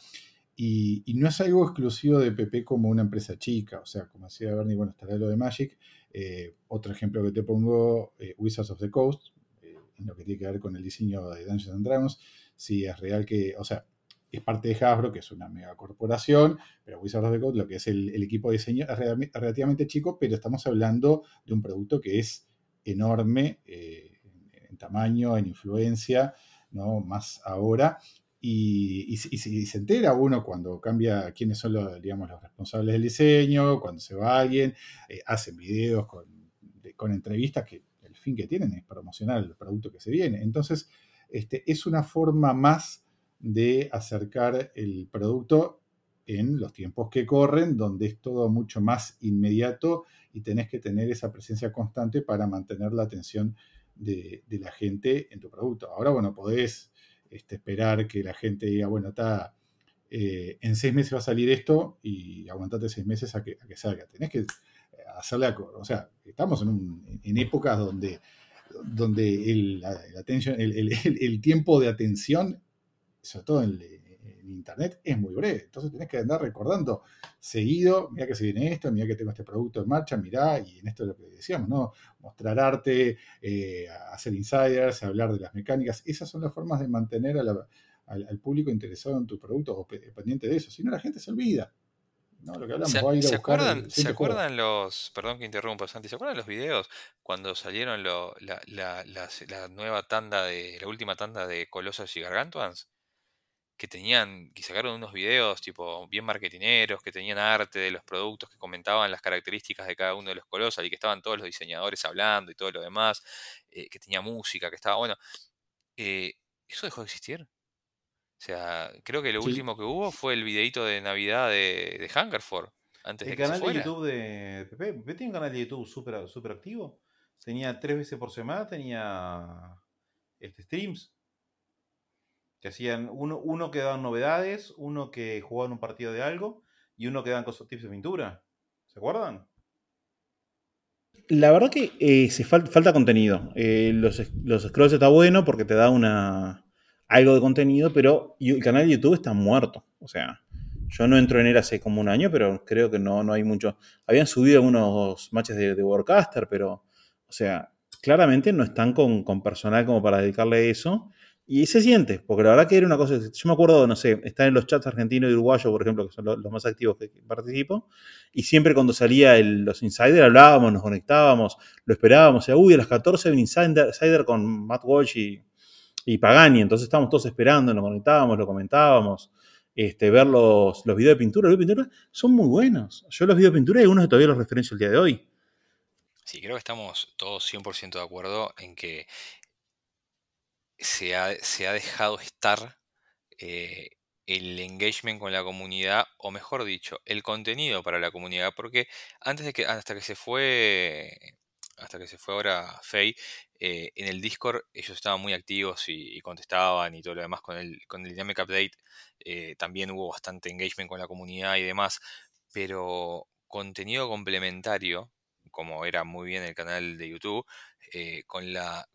Y, y no es algo exclusivo de P P como una empresa chica, o sea, como decía Bernie, bueno, estará lo de Magic. Eh, otro ejemplo que te pongo, eh, Wizards of the Coast, eh, en lo que tiene que ver con el diseño de Dungeons and Dragons. Sí, es real que, o sea, es parte de Hasbro, que es una mega corporación, pero Wizards of the Coast, lo que es el, el equipo de diseño, es real- relativamente chico, pero estamos hablando de un producto que es enorme eh, en, en tamaño, en influencia, ¿no? Más ahora. Y, y, y, y, se entera uno cuando cambia quiénes son los, digamos, los responsables del diseño, cuando se va alguien, eh, hacen videos con, de, con entrevistas que el fin que tienen es promocionar el producto que se viene. Entonces, este, es una forma más de acercar el producto en los tiempos que corren, donde es todo mucho más inmediato y tenés que tener esa presencia constante para mantener la atención de, de la gente en tu producto. Ahora, bueno, podés este, esperar que la gente diga, bueno, está, eh, en seis meses va a salir esto y aguantate seis meses a que, a que salga. Tenés que hacerle, o sea, estamos en, un, en épocas donde, donde el, la, la atención, el, el, el, tiempo de atención, sobre todo en, en internet, es muy breve. Entonces tenés que andar recordando seguido, mira que se viene esto, mira que tengo este producto en marcha, mirá, y en esto es lo que decíamos, ¿no? Mostrar arte, eh, hacer insiders, hablar de las mecánicas. Esas son las formas de mantener a la, al, al público interesado en tu producto o pendiente de eso. Si no, la gente se olvida. ¿No? Lo que hablamos, ¿Se, va a ir a se buscar acuerdan, el se siguiente juego. acuerdan los, perdón que interrumpa, Santi, ¿se acuerdan los videos cuando salieron lo- la, la- las- la nueva tanda de, la última tanda de Colossus y Gargantuans? Que tenían, que sacaron unos videos tipo bien marketineros, que tenían arte de los productos, que comentaban las características de cada uno de los Colossus y que estaban todos los diseñadores hablando y todo lo demás, eh, que tenía música, que estaba bueno. Eh, ¿Eso dejó de existir? O sea, creo que lo Sí, último que hubo fue el videíto de Navidad de, de Hungerford, antes El de que se canal de fuera. YouTube de Pepe, Pepe tiene un canal de YouTube súper súper activo. Tenía tres veces por semana, tenía este, streams que hacían uno, uno que daban novedades, uno que jugaban un partido de algo y uno que daban cosas tips de pintura. ¿Se acuerdan? La verdad que eh, se fal- falta contenido. Eh, los, los scrolls está bueno porque te da una algo de contenido, pero y- el canal de YouTube está muerto. O sea, yo no entro en él hace como un año, pero creo que no, no hay mucho. Habían subido algunos matches de, de Warcaster, pero, o sea, claramente no están con, con personal como para dedicarle eso. Y se siente, porque la verdad que era una cosa. Yo me acuerdo, no sé, estar en los chats argentinos y uruguayos, por ejemplo, que son los, los más activos que participo. Y siempre cuando salía el, los insiders hablábamos, nos conectábamos, lo esperábamos. O sea, uy, a las catorce hay un insider, insider con Matt Walsh y, y Pagani. Entonces estábamos todos esperando, nos conectábamos, lo comentábamos. Este, ver los, los videos de pintura. Los videos de pintura son muy buenos. Yo los videos de pintura hay algunos que todavía los referencio el día de hoy. Sí, creo que estamos todos cien por ciento de acuerdo en que se ha, se ha dejado estar eh, el engagement con la comunidad, o mejor dicho, el contenido para la comunidad, porque antes de que, hasta que se fue, hasta que se fue ahora Faye, eh, en el Discord ellos estaban muy activos y, y contestaban y todo lo demás con el, con el Dynamic Update, eh, también hubo bastante engagement con la comunidad y demás, pero contenido complementario, como era muy bien el canal de YouTube, eh, con la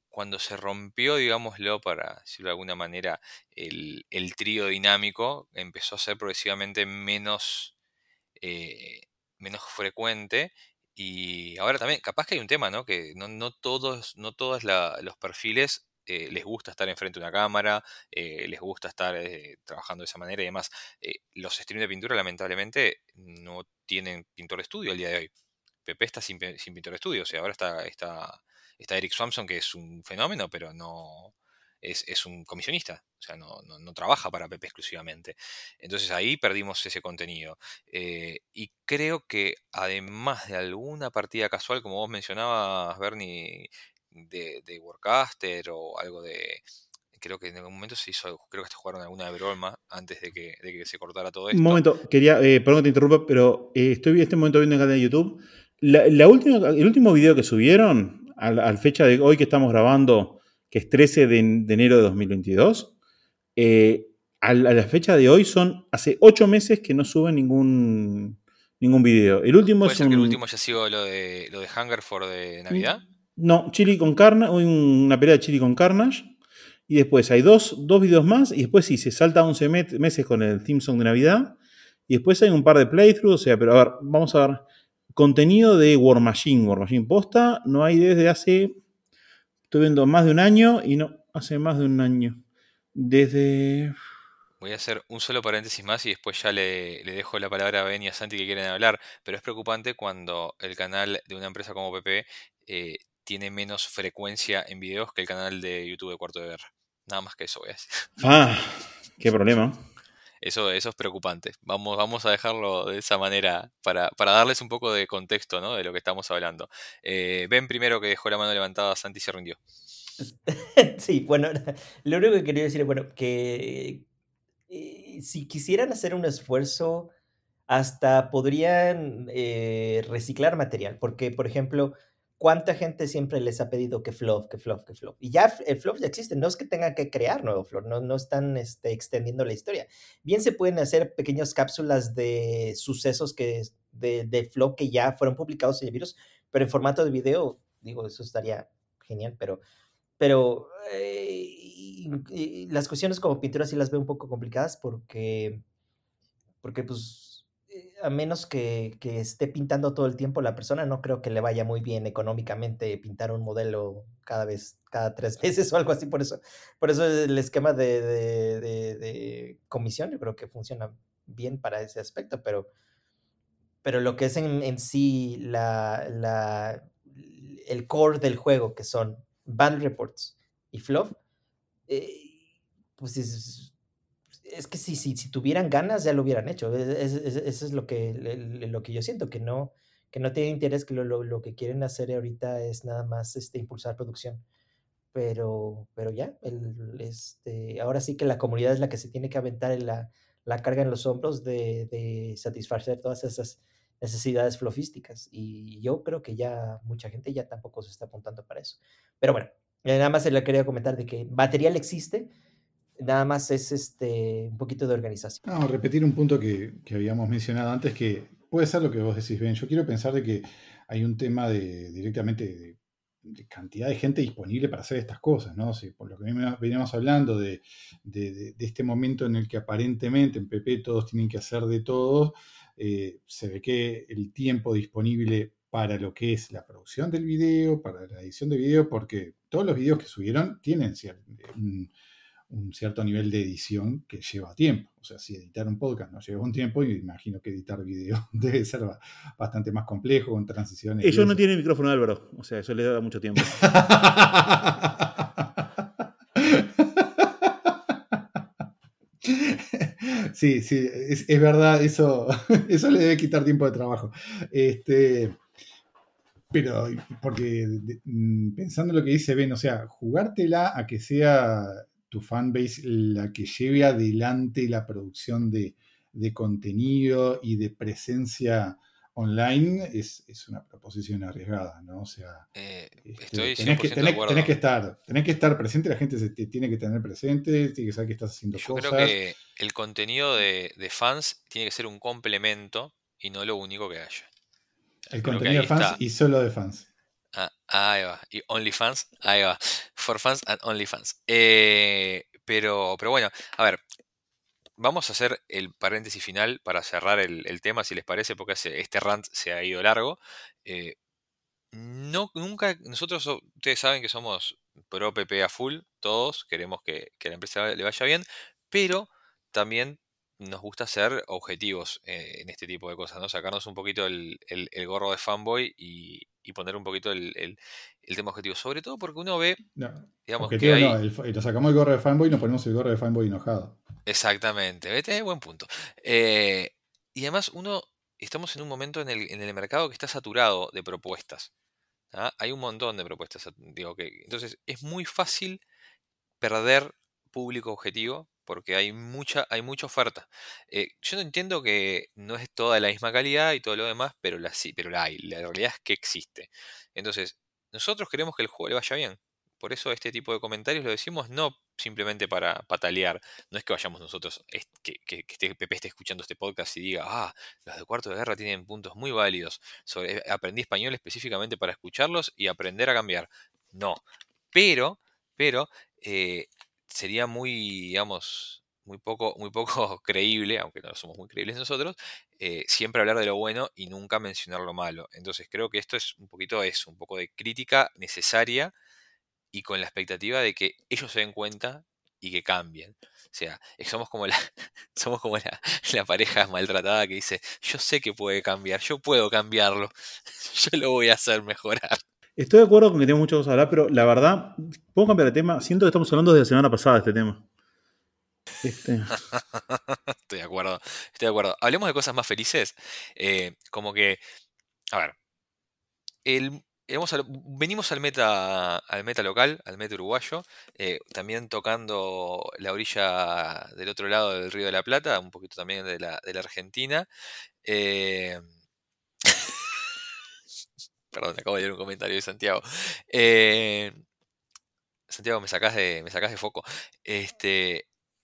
cuando se rompió, digámoslo, para decirlo de alguna manera, el, el trío dinámico, empezó a ser progresivamente menos, eh, menos frecuente. Y ahora también, capaz que hay un tema, ¿no? Que no, no todos, no todos la- los perfiles eh, les gusta estar enfrente de una cámara, eh, les gusta estar eh, trabajando de esa manera y demás. Eh, los streams de pintura, lamentablemente, no tienen pintor de estudio al día de hoy. Pepe está sin, pe- sin pintor de estudio, o sea, ahora está, está, está Eric Swanson, que es un fenómeno, pero no es, es un comisionista, o sea, no, no, no trabaja para Pepe exclusivamente. Entonces ahí perdimos ese contenido. Eh, y creo que además de alguna partida casual, como vos mencionabas, Bernie, de, de Warcaster o algo de... Creo que en algún momento se hizo, creo que hasta jugaron alguna broma antes de que, de que se cortara todo Un esto. momento, quería, eh, perdón que te interrumpa, pero eh, estoy en este momento viendo el canal de YouTube. La, la última, el último video que subieron, a la, a la fecha de hoy que estamos grabando, que es trece de, de enero de dos mil veintidós, eh, a, la, a la fecha de hoy son hace ocho meses que no suben ningún, ningún video. El último ¿Puede es ser que el un... último haya sido lo de, lo de Hunger for de Navidad? No, Chili con Carnage, una pelea de Chili con Carnage. Y después hay dos, dos videos más. Y después sí, se salta once meses con el theme song de Navidad. Y después hay un par de playthroughs. O sea, pero a ver, vamos a ver. Contenido de War Machine. War Machine posta. No hay desde hace. Estoy viendo más de un año. Y no, hace más de un año. Desde. Voy a hacer un solo paréntesis más y después ya le, le dejo la palabra a Ben y a Santi que quieren hablar, pero es preocupante cuando el canal de una empresa como P P eh, tiene menos frecuencia en videos que el canal de YouTube de Cuarto de Guerra. Nada más que eso voy a decir. Ah, qué problema. Eso, eso es preocupante. Vamos, vamos a dejarlo de esa manera para, para darles un poco de contexto, ¿no? De lo que estamos hablando. Eh, Ben primero que dejó la mano levantada, Santi se rindió. Sí, bueno, lo único que quería decir es, bueno, que eh, si quisieran hacer un esfuerzo, hasta podrían eh, reciclar material, porque, por ejemplo, ¿cuánta gente siempre les ha pedido que fluff, que fluff, que fluff? Y ya f- el fluff ya existe, no es que tengan que crear nuevo fluff, no, no están este, extendiendo la historia. Bien se pueden hacer pequeñas cápsulas de sucesos que, de, de fluff que ya fueron publicados en el virus, pero en formato de video, digo, eso estaría genial, pero pero eh, y- y las cuestiones como pintura sí las veo un poco complicadas porque, porque pues, eh, a menos que, que esté pintando todo el tiempo la persona, no creo que le vaya muy bien económicamente pintar un modelo cada vez, cada tres meses o algo así. Por eso, por eso el esquema de, de, de- de comisión yo creo que funciona bien para ese aspecto, pero, pero lo que es en, en sí la, la, el core del juego, que son Battle Reports y Fluff, eh, pues es, es que si, si, si tuvieran ganas ya lo hubieran hecho. Es- es- es- Eso es lo que, le- lo que yo siento, que no, que no tienen interés, que lo, lo, lo que quieren hacer ahorita es nada más este, impulsar producción. Pero, pero ya, el, este, ahora sí que la comunidad es la que se tiene que aventar en la, la carga en los hombros de, de satisfacer todas esas necesidades flofísticas. Y yo creo que ya mucha gente ya tampoco se está apuntando para eso. Pero bueno, eh, nada más se le quería comentar de que material existe, nada más es este, un poquito de organización. No, repetir un punto que, que habíamos mencionado antes, que puede ser lo que vos decís, Ben. Yo quiero pensar de que hay un tema de directamente de, de cantidad de gente disponible para hacer estas cosas, ¿no? Si por lo que veníamos veníamos hablando de, de- de- de este momento en el que aparentemente en P P todos tienen que hacer de todo, eh, se ve que el tiempo disponible para lo que es la producción del video, para la edición de video, porque todos los videos que subieron tienen cier- un, un cierto nivel de edición que lleva tiempo. O sea, si editar un podcast no lleva un tiempo, yo imagino que editar video debe ser ba- bastante más complejo, con transiciones. y Ellos no eso. tienen micrófono, Álvaro. O sea, eso les da mucho tiempo. Sí, sí, es, es verdad, eso, eso le debe quitar tiempo de trabajo. Este, pero, porque de- mm, pensando en lo que dice Ben, o sea, jugártela a que sea tu fanbase la que lleve adelante la producción de, de contenido y de presencia online es, es una proposición arriesgada, ¿no? O sea, Eh, este, estoy tenés, que, cien por ciento de tenés, acuerdo. tenés que estar, tenés que estar presente, la gente se te tiene que tener presente, tiene que saber que estás haciendo Yo creo cosas. que el contenido de, de fans tiene que ser un complemento y no lo único que haya. El Creo que contenido ahí de fans está. y solo de fans. Ah, ahí va. Y OnlyFans, ahí va. For fans and OnlyFans. Eh, pero, pero bueno, a ver, vamos a hacer el paréntesis final para cerrar el, el tema, si les parece, porque ese- este rant se ha ido largo. Eh, no, nunca, nosotros, so- ustedes saben que somos pro P P a full, todos queremos que, que a la empresa le vaya bien, pero también nos gusta ser objetivos eh, en este tipo de cosas, ¿no? Sacarnos un poquito el, el- el gorro de fanboy y, y poner un poquito el, el- el tema objetivo. Sobre todo porque uno ve, No, digamos, que objetivo no, hay. el, lo sacamos el gorro de fanboy y nos ponemos el gorro de fanboy enojado. Exactamente, ¿viste? Buen punto. Eh, y además uno, estamos en un momento en el, en el mercado que está saturado de propuestas. ¿Ah? Hay un montón de propuestas. at- Digo, que, entonces es muy fácil perder público objetivo porque hay mucha, hay mucha oferta. Eh, yo no entiendo que no es toda la misma calidad y todo lo demás, pero la, sí, pero la hay. La realidad es que existe. Entonces, nosotros queremos que el juego le vaya bien. Por eso este tipo de comentarios lo decimos no simplemente para patalear. No es que vayamos nosotros, es- que, que, que esté- Pepe esté escuchando este podcast y diga, ah, los de Cuarto de Guerra tienen puntos muy válidos. Sobre, aprendí español específicamente para escucharlos y aprender a cambiar. No. Pero, pero, eh, sería muy, digamos, muy poco, muy poco creíble, aunque no somos muy creíbles nosotros, eh, siempre hablar de lo bueno y nunca mencionar lo malo. Entonces creo que esto es un poquito eso, un poco de crítica necesaria y con la expectativa de que ellos se den cuenta y que cambien. O sea, eh, somos como la, somos como la, la pareja maltratada que dice, yo sé que puede cambiar, yo puedo cambiarlo, yo lo voy a hacer mejorar. Estoy de acuerdo con que tenemos muchas cosas que hablar, pero la verdad, ¿puedo cambiar de tema? Siento que estamos hablando desde la semana pasada de este tema. Este, Estoy de acuerdo, estoy de acuerdo. Hablemos de cosas más felices. Eh, como que, a ver, el, hemos al- venimos al meta, al meta local, al meta uruguayo, eh, también tocando la orilla del otro lado del Río de la Plata, un poquito también de la, de la Argentina. Eh, perdón, acabo de leer un comentario de Santiago. Eh, Santiago, me sacás de, me sacás de foco. Este,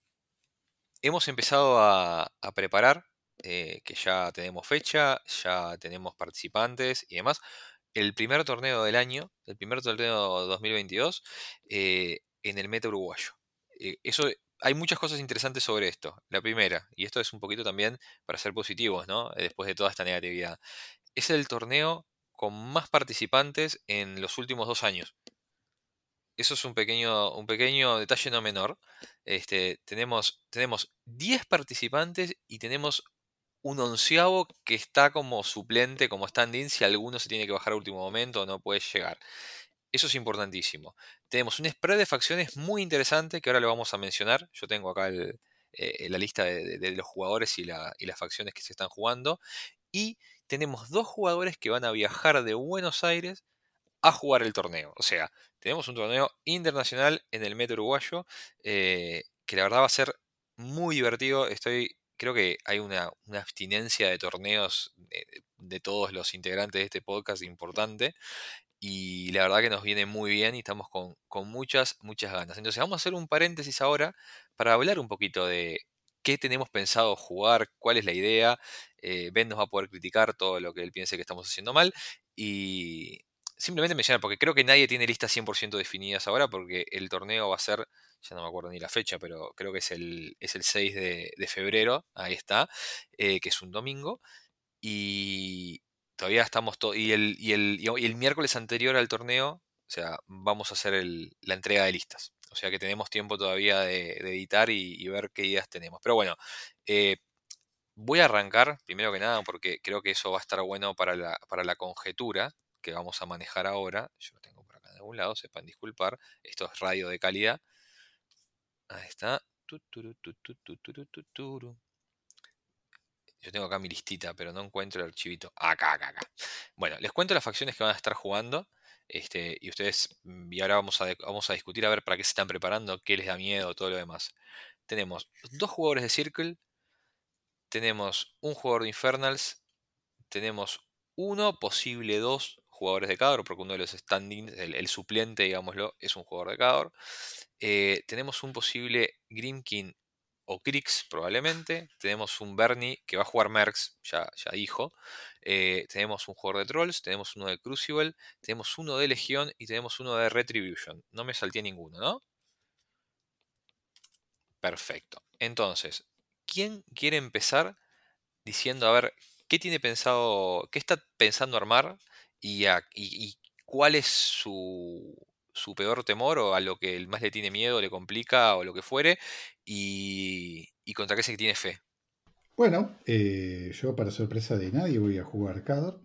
hemos empezado a, a preparar, eh, que ya tenemos fecha, ya tenemos participantes y demás. El primer torneo del año, el primer torneo dos mil veintidós, eh, en el meta uruguayo. Eh, eso, hay muchas cosas interesantes sobre esto. La primera, y esto es un poquito también para ser positivos, ¿no? Eh, Después de toda esta negatividad. Es el torneo con más participantes en los últimos dos años. Eso es un pequeño, un pequeño detalle no menor. Este, tenemos, tenemos diez participantes y tenemos un onceavo que está como suplente, como stand-in, si alguno se tiene que bajar a último momento o no puede llegar. Eso es importantísimo. Tenemos un spread de facciones muy interesante que ahora lo vamos a mencionar. Yo tengo acá el, eh, la lista de, de- de los jugadores y, la- y las facciones que se están jugando. Y tenemos dos jugadores que van a viajar de Buenos Aires a jugar el torneo. O sea, tenemos un torneo internacional en el Metro Uruguayo, eh, que la verdad va a ser muy divertido. Estoy, creo que hay una, una abstinencia de torneos de, de todos los integrantes de este podcast importante. Y la verdad que nos viene muy bien y estamos con, con muchas, muchas ganas. Entonces vamos a hacer un paréntesis ahora para hablar un poquito de qué tenemos pensado jugar, cuál es la idea. Eh, Ben nos va a poder criticar todo lo que él piense que estamos haciendo mal. Y simplemente mencionar, porque creo que nadie tiene listas cien por ciento definidas ahora, porque el torneo va a ser, ya no me acuerdo ni la fecha, pero creo que es el, es el seis de, de febrero, ahí está, eh, que es un domingo. Y todavía estamos todo. Y el, y, el, y el miércoles anterior al torneo, o sea, vamos a hacer el- la entrega de listas. O sea que tenemos tiempo todavía de, de editar y, y ver qué ideas tenemos. Pero bueno, eh, voy a arrancar, primero que nada, porque creo que eso va a estar bueno para la, para la conjetura que vamos a manejar ahora. Yo lo tengo por acá de algún lado, sepan disculpar. Esto es radio de calidad. Ahí está. Tu, turu, tu, tu, tu, turu, tu, turu. Yo tengo acá mi listita, pero no encuentro el archivito. Acá, acá, acá. Bueno, les cuento las facciones que van a estar jugando. Este, y ustedes, mm, y ahora vamos a, de- vamos a discutir a ver para qué se están preparando, qué les da miedo, todo lo demás. Tenemos dos jugadores de Circle, tenemos un jugador de Infernals, tenemos uno, posible dos jugadores de Cador, porque uno de los standings, el, el suplente, digámoslo, es un jugador de Cador. Eh, tenemos un posible Grimkin o Grix probablemente. Tenemos un Bernie que va a jugar Mercs, ya, ya dijo. Eh, tenemos un jugador de Trolls, tenemos uno de Crucible, tenemos uno de Legión y tenemos uno de Retribution. No me salté ninguno, ¿no? Perfecto. Entonces, ¿quién quiere empezar diciendo, a ver, qué tiene pensado, qué está pensando armar y, a- y- y cuál es su, su peor temor o a lo que el más le tiene miedo, le complica o lo que fuere y, y contra qué se tiene fe? Bueno, eh, yo para sorpresa de nadie voy a jugar Cador.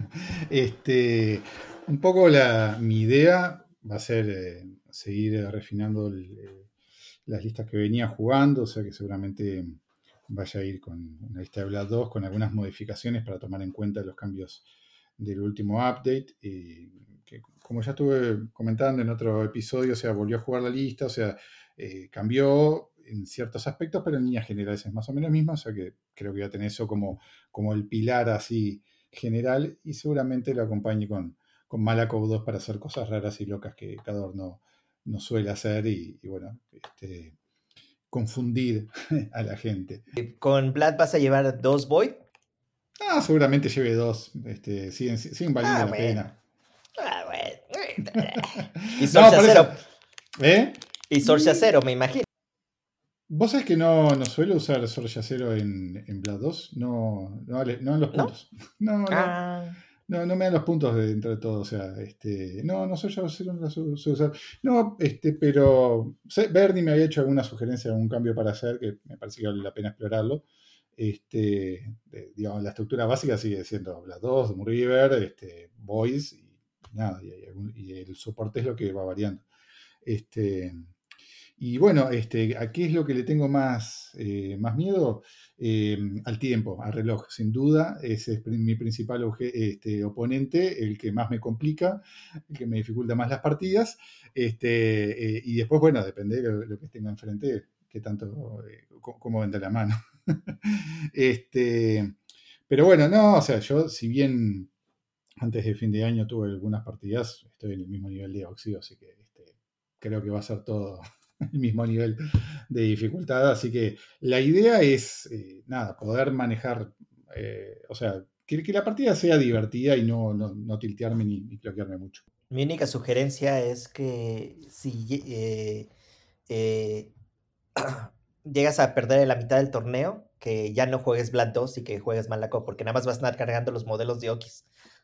este, un poco la, mi idea va a ser eh, seguir refinando el, eh, las listas que venía jugando, o sea que seguramente vaya a ir con una lista de Blood dos con algunas modificaciones para tomar en cuenta los cambios del último update. Y que, como ya estuve comentando en otro episodio, o sea, volvió a jugar la lista, o sea, eh, cambió en ciertos aspectos, pero en líneas generales es más o menos misma, o sea que creo que voy a tener eso como, como el pilar así general y seguramente lo acompañe con, con Malakov dos para hacer cosas raras y locas que Cador no, no suele hacer y, y bueno, este, confundir a la gente. ¿Con Vlad vas a llevar dos Void? Ah, seguramente lleve dos, este, siguen, siguen valiendo Ah, la bueno. pena. Ah, bueno. Y No, Sorcia por cero. eso. ¿Eh? Y Sorcia cero, me imagino. Vos sabés que no, no suelo usar Sorcia Cero en, en Blood dos, no, no, vale, no en los ¿No? puntos. No, no, Ah, no, no me dan los puntos de, dentro de todo, o sea, este, no, no Sorcia Cero no la suelo suelo usar. No, este, pero sé, Bernie me había hecho alguna sugerencia, algún cambio para hacer, que me parece que vale la pena explorarlo. Este, de- digamos, la estructura básica sigue siendo Blood dos, Doom River, este, Boys y nada, y, y algún- y el soporte es lo que va variando. Este, y bueno, este, ¿a qué es lo que le tengo más, eh, más miedo? Eh, al tiempo, al reloj, sin duda. Ese es mi principal obje- este, oponente, el que más me complica, el que me dificulta más las partidas. Este, eh, y después, bueno, depende de lo, lo que tenga enfrente, qué tanto, eh, cómo, cómo vende la mano. este, pero bueno, no, o sea, yo, si bien antes de fin de año tuve algunas partidas, estoy en el mismo nivel de Oxio, así que este, creo que va a ser todo el mismo nivel de dificultad. Así que la idea es, eh, nada, poder manejar, eh, o sea, que, que, la partida sea divertida y no, no, no tiltearme ni, ni bloquearme mucho. mi única sugerencia es que si eh, eh, llegas a perder la mitad del torneo, que ya no juegues Vlad dos y que juegues Malaco, porque nada más vas a estar cargando los modelos de Okis.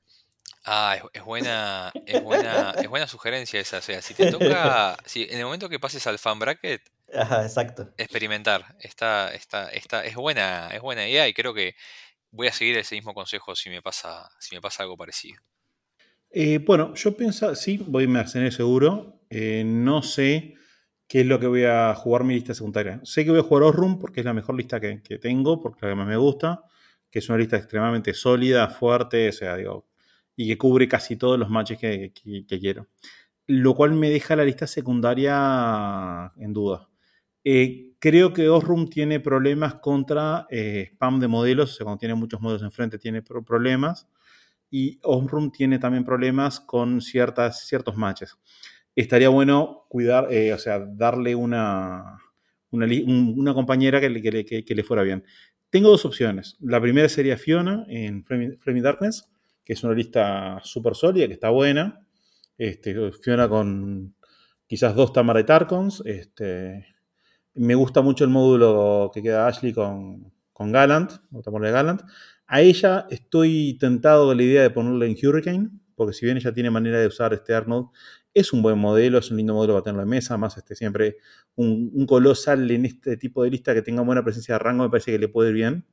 Ah, es, es buena, es buena, es buena sugerencia esa. O sea, si te toca, si en el momento que pases al fan bracket, Ajá, exacto. experimentar. Está, está, está, es buena, es buena idea y creo que voy a seguir ese mismo consejo si me pasa, si me pasa algo parecido. Eh, bueno, yo pienso, sí, voy a Mercenario seguro. Eh, no sé qué es lo que voy a jugar mi lista secundaria. Sé que voy a jugar Osrum porque es la mejor lista que, que tengo, porque es la que más me gusta, que es una lista extremadamente sólida, fuerte, o sea, digo, y que cubre casi todos los matches que, que- que quiero. Lo cual me deja la lista secundaria en duda. Eh, creo que Osrum tiene problemas contra eh, spam de modelos, o sea, cuando tiene muchos modelos enfrente tiene pro- problemas. Y Osrum tiene también problemas con ciertas, ciertos matches. Estaría bueno cuidar, eh, o sea, darle una, una, un, una compañera que le, que, le, que le, fuera bien. Tengo dos opciones. La primera sería Fiona en Flaming, Flaming Darkness, que es una lista súper sólida, que está buena. Este, Fiona con quizás dos Tamara y Tarkons. Este, me gusta mucho el módulo que queda Ashley con, con Gallant, otra de Gallant. A ella estoy tentado de la idea de ponerle en Hurricane, porque si bien ella tiene manera de usar este Arnold, es un buen modelo, es un lindo modelo para tenerlo en mesa, más este, siempre un, un colosal en este tipo de lista que tenga buena presencia de rango me parece que le puede ir bien.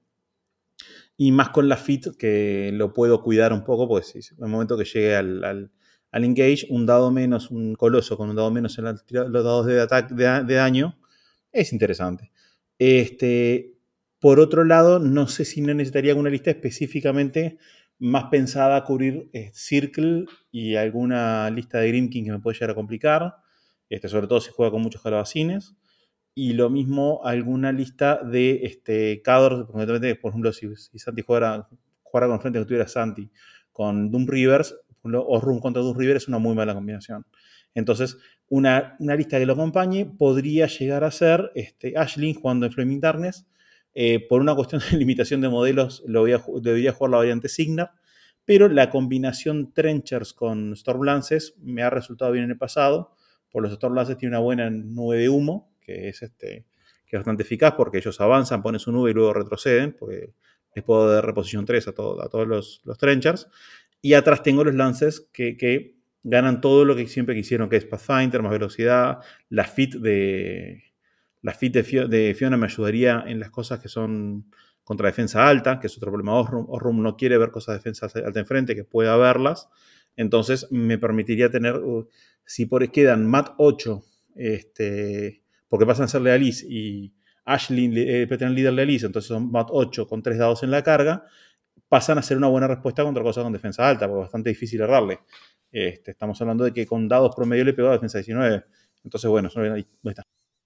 Y más con la fit que lo puedo cuidar un poco, porque si en el momento que llegue al, al, al engage, un dado menos, un coloso con un dado menos en la, los dados de, ataque, de, de daño, es interesante. Este, por otro lado, no sé si no necesitaría una lista específicamente más pensada a cubrir eh, Circle y alguna lista de Green King que me puede llegar a complicar, este, sobre todo si juega con muchos calabacines. Y lo mismo alguna lista de este, Cador, por ejemplo, si, si Santi jugara, jugara con frente que tuviera Santi con Doom Rivers, Osrum contra Doom Rivers es una muy mala combinación. Entonces, una, una lista que lo acompañe podría llegar a ser este, Aisling jugando en Flaming Darkness. Eh, por una cuestión de limitación de modelos, lo voy a, debería jugar la variante Signar, pero la combinación Trenchers con Stormlances me ha resultado bien en el pasado. Por los Stormlances tiene una buena nube de humo, que es, este, que es bastante eficaz porque ellos avanzan, ponen su nube y luego retroceden, porque les puedo dar reposición tres a, todo, a todos los, los Trenchers. Y atrás tengo los Lances que, que ganan todo lo que siempre quisieron, que es Pathfinder, más velocidad, la fit de... La fit de Fiona, de Fiona me ayudaría en las cosas que son contra defensa alta, que es otro problema. Osrum, Osrum no quiere ver cosas de defensa alta enfrente, que pueda verlas. Entonces me permitiría tener, uh, si por quedan Mat ocho, este, porque pasan a ser Lealise y Aisling eh, tener líder Lealise, entonces son Mat ocho con tres dados en la carga, pasan a ser una buena respuesta contra cosas con defensa alta, porque es bastante difícil errarle. Este, estamos hablando de que con dados promedio le pegó a defensa diecinueve. Entonces, bueno, ahí está.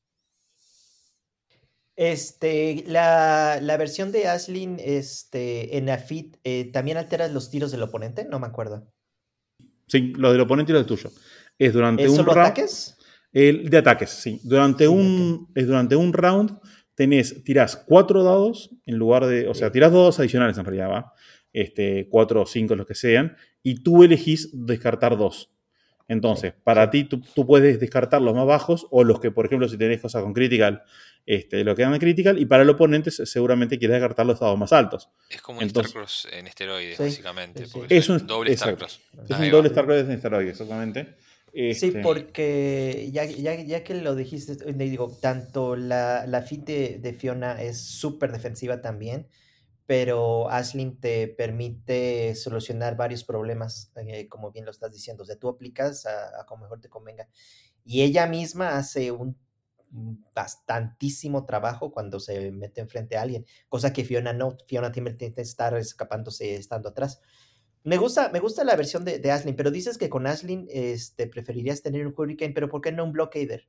Este, la, la versión de Aisling este, en Afit eh, también alteras los tiros del oponente, no me acuerdo. Sí, los del oponente y los del tuyo. Es durante ¿Es un solo round. ataques? El, de ataques, sí. Durante, Sí, un, okay. es durante un round tenés, tirás cuatro dados en lugar de. O sea, tirás dos dados adicionales en realidad, ¿va? Este, cuatro o cinco, los que sean. Y tú elegís descartar dos. Entonces, sí, para sí. ti, tú, tú puedes descartar los más bajos o los que, por ejemplo, si tenés cosas con critical, este, lo que dan de critical. Y para el oponente, seguramente quieres descartar los dados más altos. Es como un Entonces, Starcross en esteroides, sí, básicamente. sí, sí. Porque es un doble Starcross. Es un doble Starcross en esteroides, exactamente. Sí, Este, porque ya, ya, ya que lo dijiste, digo, tanto la, la fit de, de Fiona es súper defensiva también, pero Aisling te permite solucionar varios problemas, eh, como bien lo estás diciendo. O sea, tú aplicas a, a como mejor te convenga. Y ella misma hace un bastantísimo trabajo cuando se mete enfrente a alguien, cosa que Fiona no. Fiona tiene que estar escapándose estando atrás. Me gusta, me gusta la versión de, de Aisling, pero dices que con Aisling este, preferirías tener un Hurricane, pero ¿por qué no un Blockader?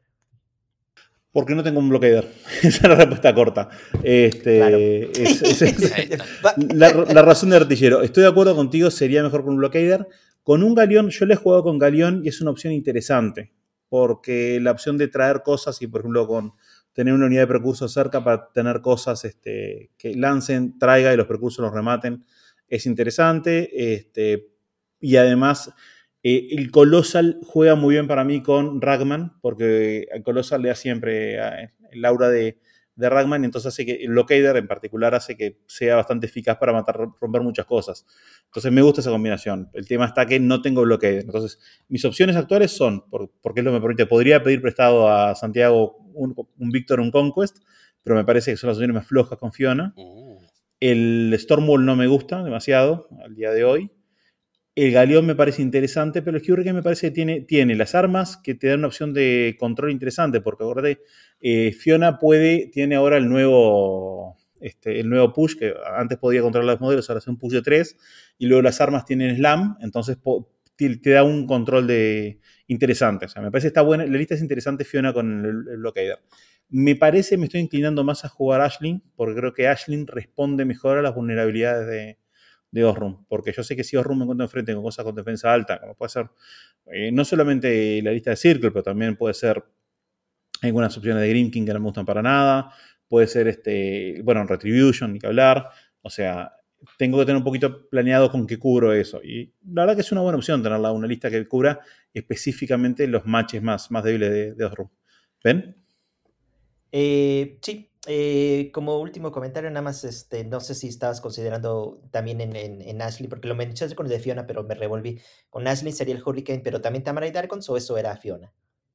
Porque no tengo un bloqueador. Esa es la respuesta corta. Este, claro. es, es, es, la, la razón de artillero. Estoy de acuerdo contigo, sería mejor con un bloqueador. Con un Galeón, yo le he jugado con Galeón y es una opción interesante. Porque la opción de traer cosas y, por ejemplo, con tener una unidad de precursos cerca para tener cosas este, que lancen, traiga y los precursos los rematen, es interesante. Este, y además... Eh, el Colossal juega muy bien para mí con Ragman, porque el Colossal le da siempre eh, el aura de, de Ragman, y entonces hace que el Blockade en particular hace que sea bastante eficaz para matar, romper muchas cosas. Entonces me gusta esa combinación. El tema está que no tengo Blockade. Entonces mis opciones actuales son, por, porque es lo que me permite, podría pedir prestado a Santiago un, un Victor, un Conquest, pero me parece que son las opciones más flojas con Fiona. Uh. El Stormwall no me gusta demasiado al día de hoy. El Galeón me parece interesante, pero el Hurricane me parece que tiene, tiene las armas que te dan una opción de control interesante, porque acuérdate, eh, Fiona puede, tiene ahora el nuevo, este, el nuevo push, que antes podía controlar los modelos, ahora hace un push de tres, y luego las armas tienen slam, entonces po, te, te da un control de interesante. O sea, me parece que está buena, la lista es interesante Fiona con el, el Blockader. Me parece, me estoy inclinando más a jugar Aisling, porque creo que Aisling responde mejor a las vulnerabilidades de... de Osrum, porque yo sé que si Osrum me encuentro enfrente con cosas con defensa alta, como puede ser eh, no solamente la lista de Circle, pero también puede ser algunas opciones de Green King que no me gustan para nada, puede ser, este bueno, Retribution, ni que hablar, o sea, tengo que tener un poquito planeado con qué cubro eso, y la verdad que es una buena opción tenerla, una lista que cubra específicamente los matches más, más débiles de, de Osrum. ¿Ven? Eh, sí. Eh, como último comentario, nada más, este, no sé si estabas considerando también en, en, en Aisling, porque lo mencionaste con el de Fiona, pero me revolví. Con Aisling sería el Hurricane, pero también Tamara y Darkons, o eso era Fiona.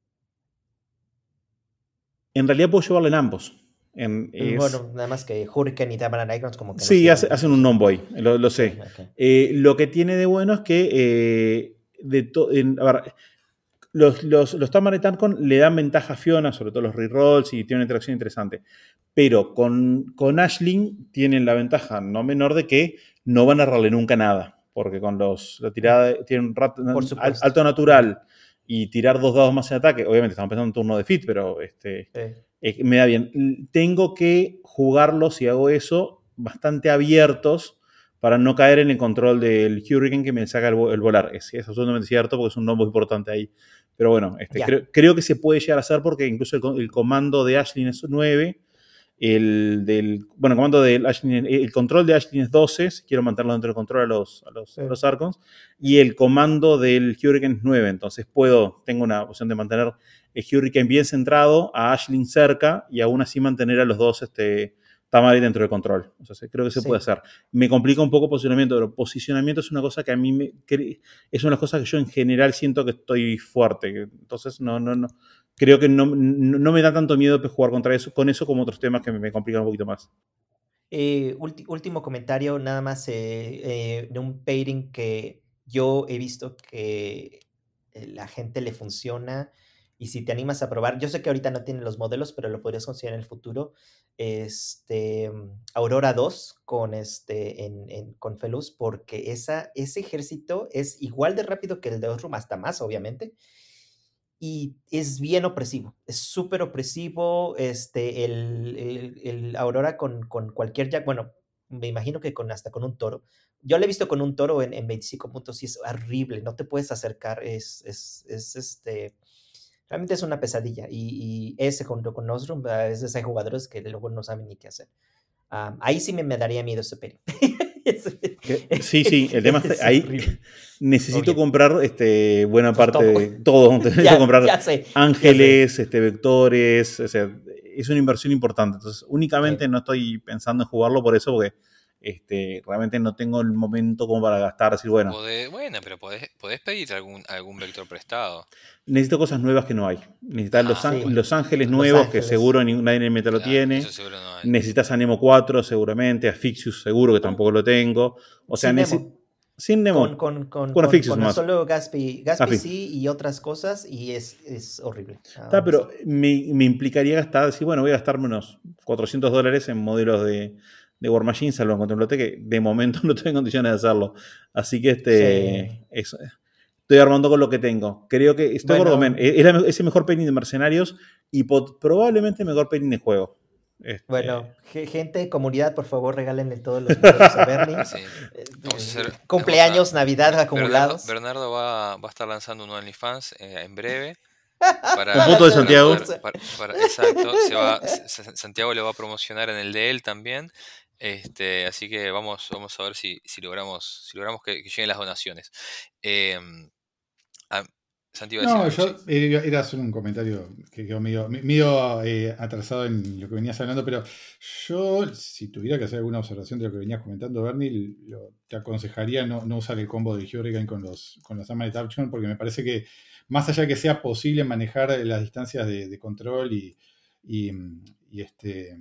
En realidad puedo llevarlo en ambos. En, es... Bueno, nada más que Hurricane y Tamara Darkons como que no sí, hace, hacen un non-boy, lo, lo sé. Sí, okay. eh, lo que tiene de bueno es que eh, de to, en, a ver, Los, los, los Tamara y Darkon le dan ventaja a Fiona, sobre todo los rerolls, y tiene una interacción interesante. Pero con, con Aisling tienen la ventaja no menor de que no van a errarle nunca nada. Porque con los la tirada tienen un rat, alto natural y tirar dos dados más en ataque. Obviamente estamos pensando en un turno de fit, pero este, sí. eh, me da bien. Tengo que jugarlos, si hago eso, bastante abiertos para no caer en el control del Hurricane que me saca el, el volar. Es, es absolutamente cierto porque es un nombre importante ahí. Pero bueno, este, Ya. creo, creo que se puede llegar a hacer porque incluso el, el comando de Ashlyn es nueve, el del, bueno, el comando del Ashlyn, el control de Ashlyn es doce, si quiero mantenerlo dentro del control a los, a los, Sí. a los Archons, y el comando del Hurricane es nueve, entonces puedo, tengo una opción de mantener el Hurricane bien centrado, a Ashlyn cerca, y aún así mantener a los dos este, Tamari dentro del control. O sea, creo que se Sí. puede hacer. Me complica un poco posicionamiento, pero posicionamiento es una cosa que a mí me, que es una de las cosas que yo en general siento que estoy fuerte. Entonces, no, no, no. Creo que no, no, no me da tanto miedo jugar contra eso, con eso como otros temas que me, me complican un poquito más. Eh, ulti- último comentario, nada más eh, eh, de un pairing que yo he visto que eh, la gente le funciona y si te animas a probar, yo sé que ahorita no tienen los modelos, pero lo podrías considerar en el futuro, este, mm, Aurora dos con, este, en, en- con Felus, porque esa, ese ejército es igual de rápido que el de Osrum, hasta más, obviamente, y es bien opresivo, es súper opresivo, este, el, el- el Aurora con, con cualquier jack, bueno, me imagino que con, hasta con un toro. Yo lo he visto con un toro en, en veinticinco puntos y es horrible, no te puedes acercar, es, es, es este, realmente es una pesadilla. Y, y ese junto con Nostrum, a veces hay jugadores que luego no saben ni qué hacer. Um, ahí sí me, me daría miedo ese peri. Que, sí, sí, el tema es ahí. Horrible. Necesito Obvio. comprar este, buena Pues parte todo. de todo. Necesito ya, comprar ya sé, ángeles, este, vectores. O sea, es una inversión importante. Entonces, únicamente Sí. no estoy pensando en jugarlo por eso, porque este, realmente no tengo el momento como para gastar. Decir, bueno, Podés- bueno, pero podés, podés pedir algún, algún vector prestado. necesito cosas nuevas que no hay. Necesitas los, Ah, án- bueno. los ángeles Los nuevos, que Ángeles. seguro ni- nadie en el meta lo Claro, tiene. eso seguro no hay. Necesitas a Nemo cuatro, seguramente. A Fixius, seguro que tampoco lo tengo. O sea, Sin necesi- Nemo. Sin Nemo. Con, con, con, Con con, Fixius con más. solo Gaspi, Gaspi Gaspi. sí y otras cosas y es, es horrible. Está, Aún pero así. me, me implicaría gastar, decir, bueno, voy a gastarme unos cuatrocientos dólares en modelos de, de War Machine, salvo en Contemplate, que de momento no estoy en condiciones de hacerlo. Así que este Sí. eso, estoy armando con lo que tengo. Creo que estoy Bueno. gordo, men. Es, la- es el mejor pairing de mercenarios y pot- probablemente el mejor pairing de juego. Este, Bueno, ge- gente, comunidad, por favor, regálenle todos los modelos a Bernie. Sí. Eh, Vamos a hacer- eh, Cumpleaños, Navidad Bernardo, acumulados. Bernardo va, va a estar lanzando un OnlyFans eh, en breve. Para, Con foto de para Santiago. poder- para- para- exacto, se va, S- S- Santiago lo va a promocionar en el de él también. Este, así que vamos, vamos a ver si, si logramos, si logramos que, que lleguen las donaciones. Eh, ah, Santi iba a decir No, algo, yo sí. eh, era solo un comentario que quedó medio, medio eh, atrasado en lo que venías hablando, pero yo, si tuviera que hacer alguna observación de lo que venías comentando, Bernie, lo- te aconsejaría no, no usar el combo de Hurricane con los, con los Armored Action, porque me parece que más allá que sea posible manejar las distancias de, de control y, y, y este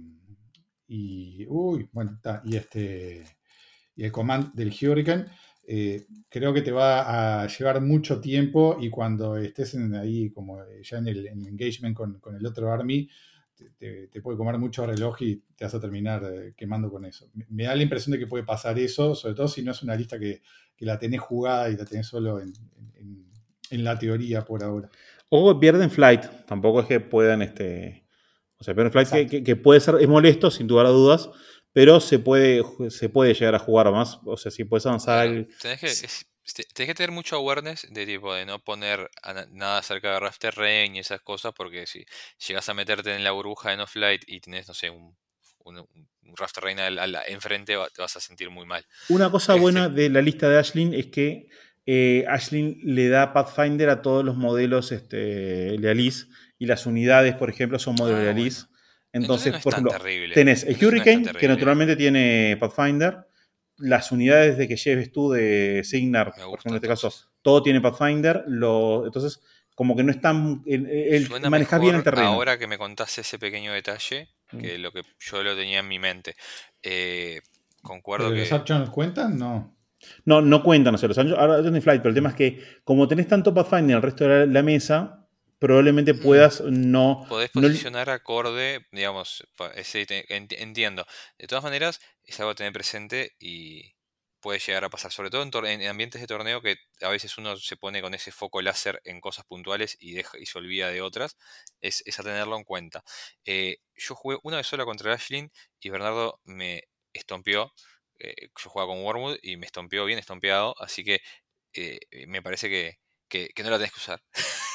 y uy, bueno, está, y este y el command del Hurricane, eh, creo que te va a llevar mucho tiempo y cuando estés en ahí como ya en el, en el engagement con, con el otro army, te, te, te puede comer mucho reloj y te vas a terminar eh, quemando con eso. Me, me da la impresión de que puede pasar eso, sobre todo si no es una lista que, que la tenés jugada y la tenés solo en, en, en la teoría por ahora. O pierden flight. Tampoco es que puedan, este. O sea, pierden flight que, Exacto. que, que puede ser, es molesto, sin lugar a dudas, pero se puede, se puede llegar a jugar más. O sea, si puedes avanzar Claro, al. tenés que, es- te- tenés que tener mucho awareness de tipo de no poner a na- nada cerca de Raft Terrain y esas cosas, porque si llegas a meterte en la burbuja de No Flight y tenés, no sé, un, un, un Raft Terrain al- al- enfrente, va- te vas a sentir muy mal. Una cosa Este, buena de la lista de Ashlyn es que eh, Ashlyn le da Pathfinder a todos los modelos este, lealís y las unidades, por ejemplo, son modelos ah, lealís. bueno. Entonces, Entonces no es por tan ejemplo, terrible. tenés el Entonces no es tan Hurricane, que terrible. naturalmente tiene Pathfinder. Las unidades de que lleves tú de Signar, Me por gusta ejemplo, en este caso, entonces. todo tiene Pathfinder. Lo, entonces, como que no es tan. El, el- Suena manejas bien el mejor terreno. ahora que me contaste ese pequeño detalle Mm. que lo que yo lo tenía en mi mente. Eh, concuerdo ¿Pero los que. actions cuentan? No. No, no cuentan, o sea, los Angel- ahora Angel Flight, pero el tema es que como tenés tanto Pathfinder en el resto de la, la mesa, probablemente Mm. puedas no... Podés no- posicionar acorde, digamos, pa- ese te- enti- entiendo. De todas maneras, es algo a tener presente y puede llegar a pasar, sobre todo en, tor- en ambientes de torneo que a veces uno se pone con ese foco láser en cosas puntuales y, deja, y se olvida de otras, es, es a tenerlo en cuenta. Eh, yo jugué una vez sola contra Ashlyn y Bernardo me estompeó. Eh, yo jugaba con Wormwood y me estompeó bien estompeado, así que eh, me parece que, que- que no la tenés que usar.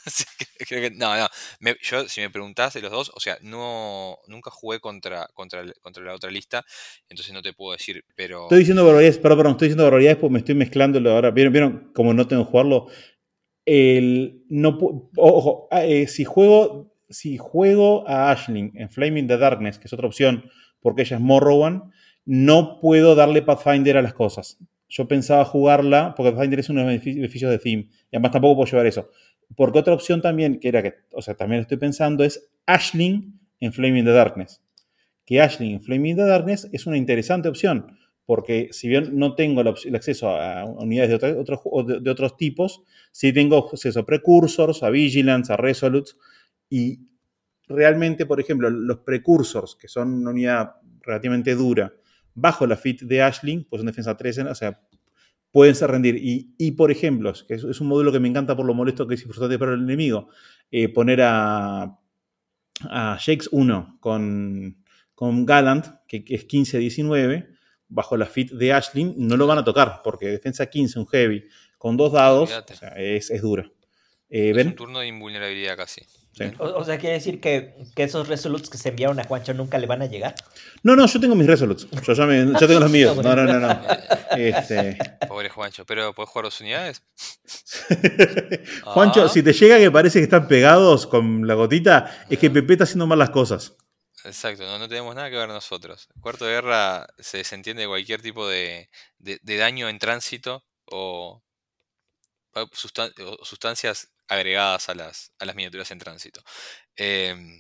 Así que creo que- no, no. Me- yo, si me preguntás de los dos, o sea, no, nunca jugué contra, contra, el- contra la otra lista, entonces no te puedo decir, pero Estoy diciendo barbaridades, perdón, perdón, estoy diciendo barbaridades porque me estoy mezclando ahora. ¿Vieron, vieron como no tengo que jugarlo? El, no, pu- ojo, ah, eh, si, juego, si juego a Aisling en Flaming the Darkness, que es otra opción porque ella es Morrowan, no puedo darle Pathfinder a las cosas. Yo pensaba jugarla porque Pathfinder es uno de los beneficios de Theme y además tampoco puedo llevar eso. Porque otra opción también, que era que, o sea, también lo estoy pensando, es Aisling en Flaming the Darkness. Que Aisling en Flaming the Darkness es una interesante opción, porque si bien no tengo el, el acceso a unidades de, otro, otro, de, de, otros tipos, sí tengo acceso a Precursors, a Vigilance, a Resolutes, y realmente, por ejemplo, los Precursors, que son una unidad relativamente dura, bajo la fit de Aisling, pues en defensa tres, o sea, pueden ser rendir. Y, y, por ejemplo, que es, es un módulo que me encanta por lo molesto que es frustrante para el enemigo, eh, poner a, a Jakes uno con, con Gallant, que, que es quince diecinueve, bajo la fit de Aisling, no lo van a tocar, porque defensa quince, un heavy, con dos dados, o sea, es, es duro. Eh, es ¿ven? un turno de invulnerabilidad casi. Sí. ¿Ven? O, o sea, quiere decir que, que esos Resolutes que se enviaron a Juancho nunca le van a llegar. No, no, yo tengo mis Resolutes. Yo ya me, yo tengo los míos. No, no, no, no. Eh, Este... Pobre Juancho, pero ¿podés jugar dos unidades? Juancho, Ah, si te llega que parece que están pegados con la gotita, es que Pepe está haciendo mal las cosas. exacto, no, no tenemos nada que ver nosotros. Cuarto de guerra se desentiende de cualquier tipo de, de- de daño en tránsito o, pa- sustan- o sustancias agregadas a las, a las miniaturas en tránsito. Em,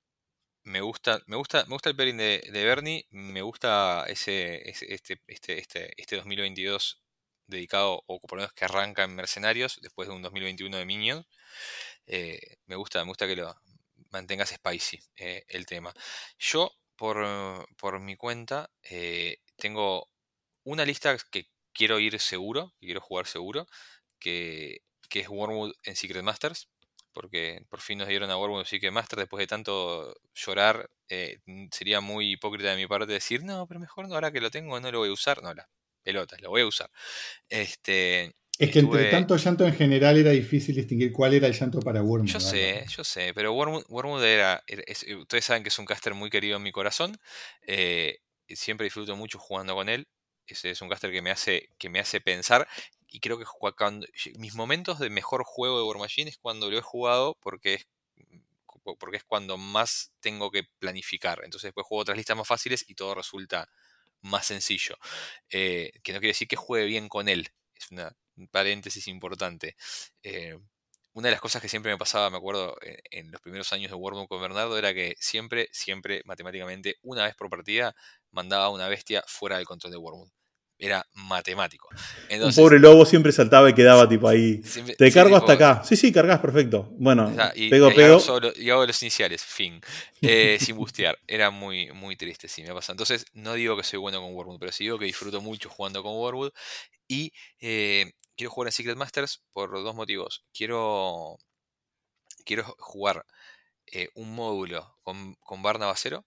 me gusta, me gusta, me gusta el pairing de, de Bernie, me gusta ese, ese- este, este, este, este dos mil veintidós dedicado, o por lo menos que arranca en Mercenarios, después de un dos mil veintiuno de Minions. Eh, me gusta, me gusta que lo mantengas spicy, eh, el tema. Yo, por, por mi cuenta, eh, tengo una lista que quiero ir seguro, que quiero jugar seguro, que, que es Wormwood en Secret Masters, porque por fin nos dieron a Wormwood en Secret Masters después de tanto llorar. Eh, n- sería muy hipócrita de mi parte decir, no, pero mejor no, ahora que lo tengo no lo voy a usar. No, las pelotas, lo voy a usar. Este, Es que entre estuve... tanto llanto en general era difícil distinguir cuál era el llanto para Yo Wormwood. sé, Álvaro. yo sé, pero Wormwood, Wormwood era, era- es- eh, ustedes saben que es un caster muy querido en mi corazón. eh, y siempre disfruto mucho jugando con él. Ese es un caster que me hace, que me hace pensar. Y creo que jua- cuando, mis momentos de mejor juego de War Machine es cuando lo he jugado porque es, cu- porque es cuando más tengo que planificar. Entonces después juego otras listas más fáciles y todo resulta más sencillo. Eh, que no quiere decir que juegue bien con él. Es una un paréntesis importante. Eh, una de las cosas que siempre me pasaba, me acuerdo, en, en los primeros años de Wormwood con Bernardo, era que siempre, siempre, matemáticamente, una vez por partida, mandaba a una bestia fuera del control de Wormwood. Era matemático. Un Entonces, pobre lobo siempre saltaba y quedaba tipo ahí. siempre, Te sí, cargo hasta tipo, acá. Sí, sí, cargas perfecto. o Bueno, sea, y, pego, y hago pego. solo, y hago los iniciales, fin. Eh, sin bustear. Era muy, muy triste, sí, me pasa. Entonces, no digo que soy bueno con Wormwood, pero sí digo que disfruto mucho jugando con Wormwood. Y eh, quiero jugar en Secret Masters por dos motivos. Quiero, quiero jugar eh, un módulo con, con Barna Bacero,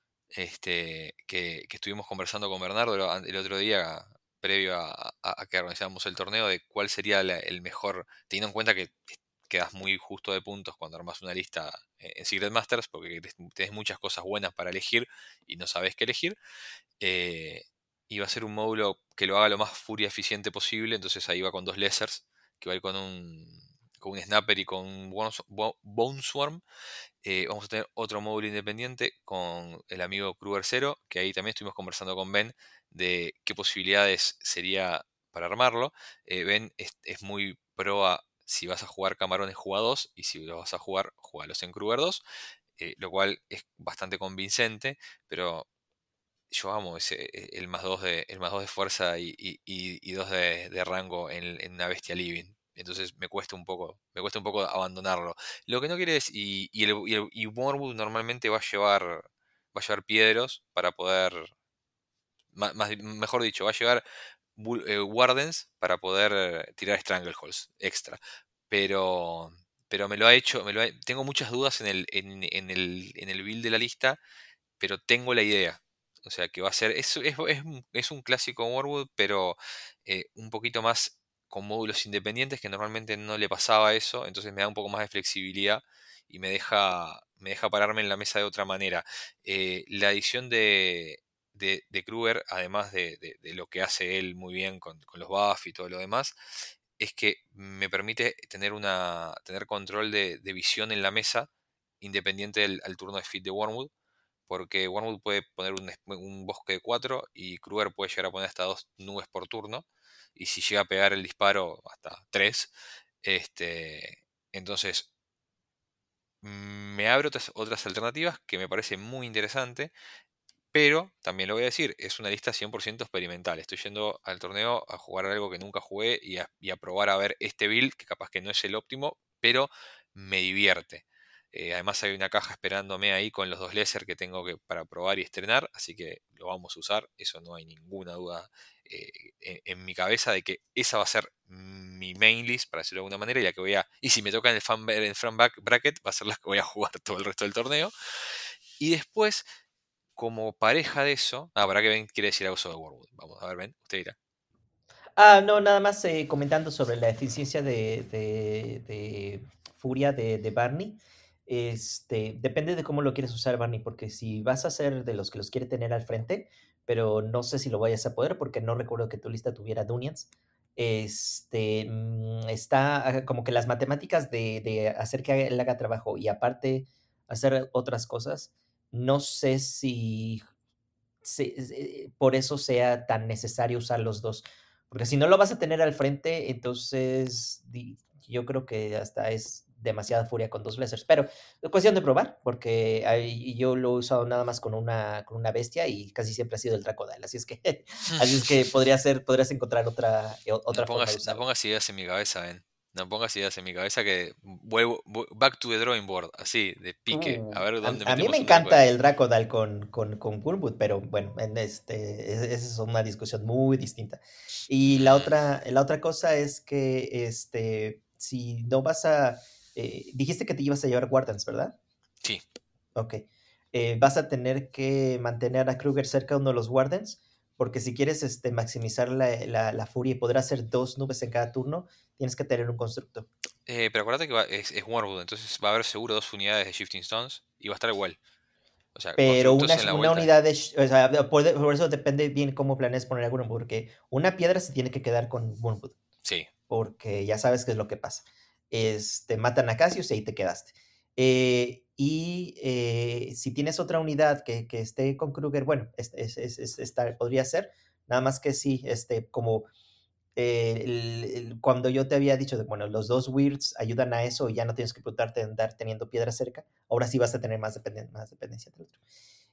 este, que, que estuvimos conversando con Bernardo lo- an- el otro día, previo a, a- a que organizáramos el torneo, de cuál sería la- el mejor, teniendo en cuenta que quedas muy justo de puntos cuando armas una lista eh, en Secret Masters, porque tenés tenés muchas cosas buenas para elegir y no sabes qué elegir. eh, y va a ser un módulo que lo haga lo más furia eficiente posible, entonces ahí va con dos lessers, que va a ir con un, con un Snapper y con un Bones- Bo- Boneswarm. Eh, vamos a tener otro módulo independiente con el amigo Kruger Zero, que ahí también estuvimos conversando con Ben de qué posibilidades sería para armarlo. Eh, Ben es, es muy pro a si vas a jugar camarones jugados y si los vas a jugar, jugalos en Kruger dos, eh, lo cual es bastante convincente, pero yo amo ese, e- el más dos de, el más dos de fuerza y, y, y- y dos de, de rango en, en una bestia living. Entonces me cuesta un poco, me cuesta un poco abandonarlo. Lo que no quiere es, y, y, el, y, el- y Wormwood normalmente va a llevar, va a llevar piedros para poder, ma- más, di- mejor dicho, va a llevar bul- eh, Wardens para poder eh, tirar Strangleholds extra. Pero, pero me lo ha hecho, me lo ha- tengo muchas dudas en el, en, en el, en el build de la lista, pero tengo la idea. O sea, que va a ser. Es, es, es un, es un clásico Warwood, pero eh, un poquito más con módulos independientes, que normalmente no le pasaba eso, entonces me da un poco más de flexibilidad y me deja, me deja pararme en la mesa de otra manera. Eh, la edición de, de, de Kruger, además de, de- de lo que hace él muy bien con, con los buffs y todo lo demás, es que me permite tener, una, tener control de, de visión en la mesa, independiente del al turno de feed de Wormwood, porque Wormwood puede poner un, es- un bosque de cuatro y Kruger puede llegar a poner hasta dos nubes por turno, y si llega a pegar el disparo, hasta tres. Este, entonces, mm, me abre otras, otras alternativas que me parece muy interesante, pero también lo voy a decir, es una lista cien por ciento experimental. Estoy yendo al torneo a jugar algo que nunca jugué y a, y a probar a ver este build, que capaz que no es el óptimo, pero me divierte. Eh, además hay una caja esperándome ahí con los dos laser que tengo que, para probar y estrenar, así que lo vamos a usar, eso no hay ninguna duda eh, en, en mi cabeza de que esa va a ser mi main list, para decirlo de alguna manera, y la que voy a, y si me toca en el fan, en el fan back bracket, va a ser la que voy a jugar todo el resto del torneo. Y después, como pareja de eso. Ah, para que Ben quiere decir algo sobre Wormwood. Vamos a ver, Ben, usted dirá. Ah, no, nada más eh, comentando sobre la eficiencia de, de- de Furia de, de Barney. Este, depende de cómo lo quieres usar, Barney, porque si vas a ser de los que los quiere tener al frente, pero no sé si lo vayas a poder, porque no recuerdo que tu lista tuviera Dunians. Este, mm, está ah, como que las matemáticas de, de hacer que él haga trabajo y aparte hacer otras cosas, no sé si se- eh, por eso sea tan necesario usar los dos. Porque si no lo vas a tener al frente, entonces di- yo creo que hasta es demasiada furia con dos blazers. Pero es cuestión de probar, porque ahí yo lo he usado nada más con una, con una bestia y casi siempre ha sido el Dracodile. Así es que, así es que podría ser, podrías encontrar otra, eh, No otra forma de pongas, no usarlo. pongas ideas en mi cabeza, Ben. No pongas ideas en mi cabeza que vuelvo, vu- back to the drawing board, así, de pique. A Uh, ver a, dónde a mí me metemos un encanta Dracodile. el Dracodile con, con, con Wormwood, pero bueno, en este, es- esa es una discusión muy distinta. Y la Mm, otra, la otra cosa es que este, si no vas a. Eh, dijiste que te ibas a llevar Wardens, ¿verdad? sí. Ok. Eh, vas a tener que mantener a Kruger cerca de uno de los Wardens, porque si quieres este, maximizar la, la, la furia y poder hacer dos nubes en cada turno, tienes que tener un constructo. Eh, pero acuérdate que va- es, es Wormwood, entonces va a haber seguro dos unidades de Shifting Stones y va a estar igual. O sea, Pero una, constructos en la una vuelta. unidad de. sh- O sea, por, por eso depende bien cómo planees poner a Wormwood, porque una piedra se tiene que quedar con Wormwood, Sí. porque ya sabes qué es lo que pasa. Este, matan a Cassius y ahí te quedaste. Eh, y eh, si tienes otra unidad que, que esté con Kruger, bueno, es, es- es- es- está- podría ser, nada más que sí, este, como eh, el- el- cuando yo te había dicho de, bueno, los dos weirds ayudan a eso y ya no tienes que preocuparte de andar teniendo piedra cerca, ahora sí vas a tener más, dependen- más dependencia del otro.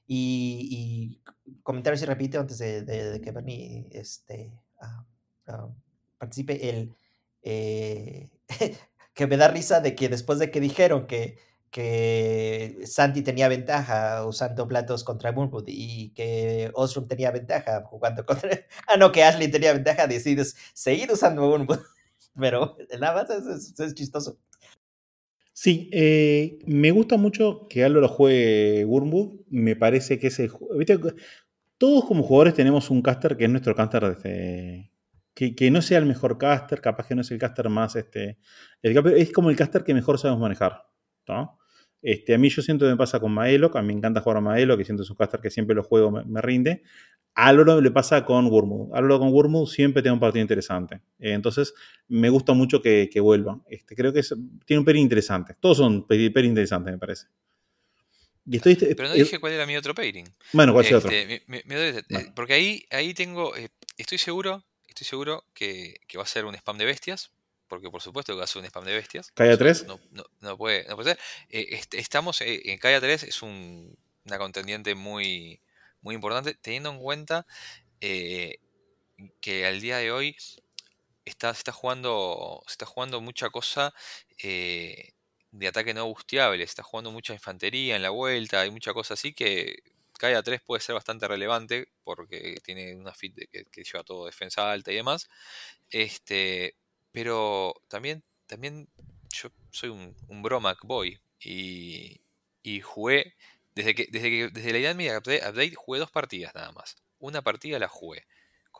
Y, y comentario si repito antes de, de- de que Bernie este, ah, ah, participe, el, eh, que me da risa de que después de que dijeron que, que Santi tenía ventaja usando platos contra Moonwood y que Osrum tenía ventaja jugando contra... Ah, no, que Ashley tenía ventaja, decides seguir usando Moonwood. Pero nada más es, es- es chistoso. Sí, eh, me gusta mucho que Aldo lo juegue Wormwood. Me parece que es el. ju- ¿Viste? Todos como jugadores tenemos un caster que es nuestro caster. Este, que, que no sea el mejor caster, capaz que no es el caster más. Este, el cap- es como el caster que mejor sabemos manejar. ¿No? Este, a mí yo siento que me pasa con Maelok. A mí me encanta jugar a Maelok, que siento que es un caster que siempre lo juego, me, me rinde. A Loro le pasa con Wormwood. A Loro con Wormwood siempre tiene un partido interesante. Eh, entonces, me gusta mucho que, que vuelva. Este, creo que es- tiene un peri interesante. Todos son peri, peri interesantes, me parece. Y estoy. Pero no eh, dije cuál era mi otro pairing. bueno, ¿cuál es el otro? Este, mi- mi- mi otro- eh, Bueno, porque ahí, ahí tengo, eh, estoy seguro, estoy seguro que, que va a ser un spam de bestias, porque por supuesto que va a ser un spam de bestias, Kaya eso tres. no, no- no puede, no puede ser. Eh, este, estamos eh, en Kaya tres, es un- una contendiente muy, muy importante, teniendo en cuenta eh, que al día de hoy está, se está jugando, se está jugando mucha cosa eh, de ataque no busteable, se está jugando mucha infantería en la vuelta, hay mucha cosa así que Kaya tres puede ser bastante relevante porque tiene una fit de que, que lleva todo defensa alta y demás. Este, pero también, también yo soy un, un Bromac boy y, y jugué desde que, desde que desde la idea de mi update, update jugué dos partidas nada más. Una partida la jugué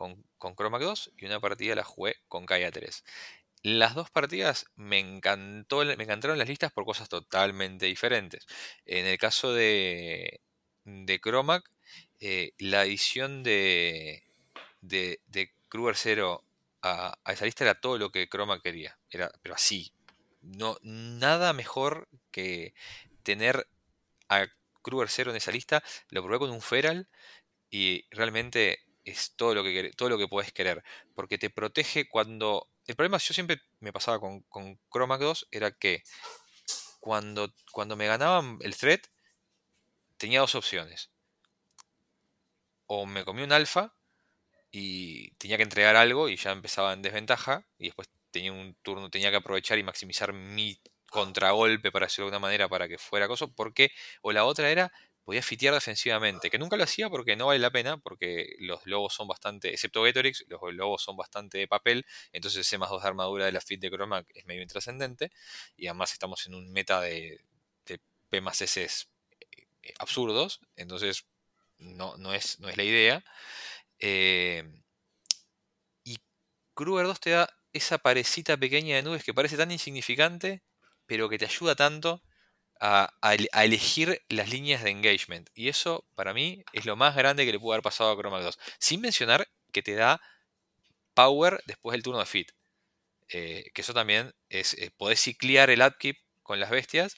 con, con Chromac dos y una partida la jugué con Kaya tres. Las dos partidas me encantó, me encantaron las listas por cosas totalmente diferentes. En el caso de, de Chromac, eh, la edición de, de, de Kruger cero a, a esa lista era todo lo que Chromac quería. Era, pero así. No, nada mejor que tener a Kruger cero en esa lista. Lo probé con un Feral y realmente es todo lo que quere- todo lo que podés querer. Porque te protege cuando. El problema, yo siempre me pasaba con, con Chromac dos, era que cuando, cuando me ganaban el threat, tenía dos opciones. O me comí un alfa y tenía que entregar algo y ya empezaba en desventaja. Y después tenía un turno, tenía que aprovechar y maximizar mi contragolpe, para decirlo de alguna manera, para que fuera cosa. Porque, o la otra era, podía fitear defensivamente, que nunca lo hacía porque no vale la pena, porque los lobos son bastante, excepto Gatorix, los lobos son bastante de papel, entonces C más dos de armadura de la fit de Chromac es medio intrascendente, y además estamos en un meta de, de P más S eh, absurdos, entonces no, no, es, no es la idea. Eh, y Kruger dos te da esa parecita pequeña de nubes que parece tan insignificante, pero que te ayuda tanto a, a ele- a elegir las líneas de engagement. Y eso, para mí, es lo más grande que le pudo haber pasado a Chromac dos. Sin mencionar que te da power después del turno de fit. Eh, que eso también es. Eh, podés ciclear el upkeep con las bestias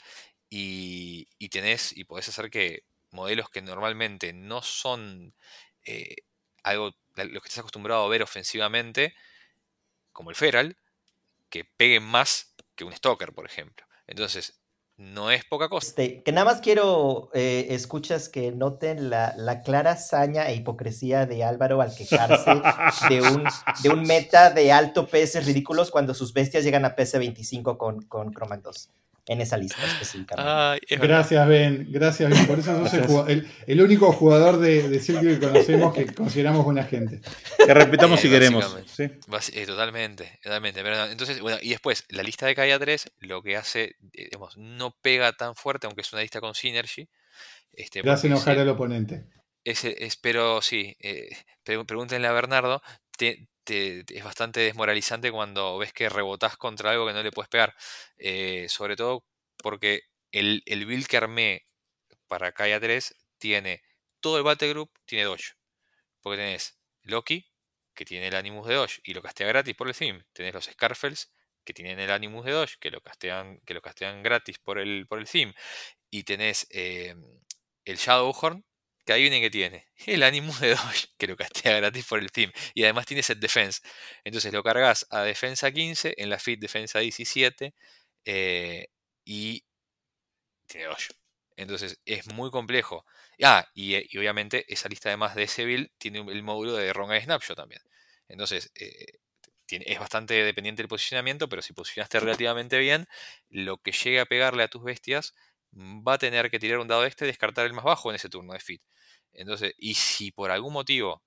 y, y tenés. Y podés hacer que modelos que normalmente no son eh, algo. Lo que estás acostumbrado a ver ofensivamente, como el Feral, que peguen más que un Stalker, por ejemplo. Entonces, no es poca cosa. Este, que nada más quiero, eh, escuchas, que noten la, la clara hazaña e hipocresía de Álvaro al quejarse de un, de un meta de alto P S ridículos cuando sus bestias llegan a P S veinticinco con, con Chromac dos, en esa lista específicamente. Ay, es verdad. Gracias, Ben. Gracias, Ben. Por eso sos el, Gracias. jugado- el- el único jugador de, de Circuit que conocemos que consideramos buena gente. Que repitamos Eh, si queremos. básicamente. ¿Sí? Basi- eh, totalmente, totalmente. Pero no, entonces, bueno, y después, la lista de Kaya tres, lo que hace, eh, digamos, no pega tan fuerte, aunque es una lista con Synergy. Este, Te hace porque enojar si- al oponente. ese, es, pero sí, eh, pre- pregúntenle a Bernardo, te- te- es bastante desmoralizante cuando ves que rebotás contra algo que no le puedes pegar. Eh, sobre todo porque el, el build que armé para Kaya tres tiene todo el Battle Group, tiene Dodge. Porque tenés Loki, que tiene el Animus de Dodge y lo castea gratis por el theme. Tenés los Scarfels, que tienen el Animus de Dodge, que lo castean, que lo castean gratis por el, por el theme. Y tenés eh, el Shadowhorn, que ahí viene que tiene el Animus de Dodge, que lo castea gratis por el theme. Y además tiene set defense. Entonces lo cargas a defensa quince, en la fit defensa diecisiete, eh, y tiene Dodge. Entonces es muy complejo. Ah, y, y obviamente esa lista además de ese build tiene el módulo de Ronga Snapshot también. Entonces eh, tiene, es bastante dependiente del posicionamiento, pero si posicionaste relativamente bien, lo que llegue a pegarle a tus bestias va a tener que tirar un dado extra y descartar el más bajo en ese turno de fit. Entonces, y si por algún motivo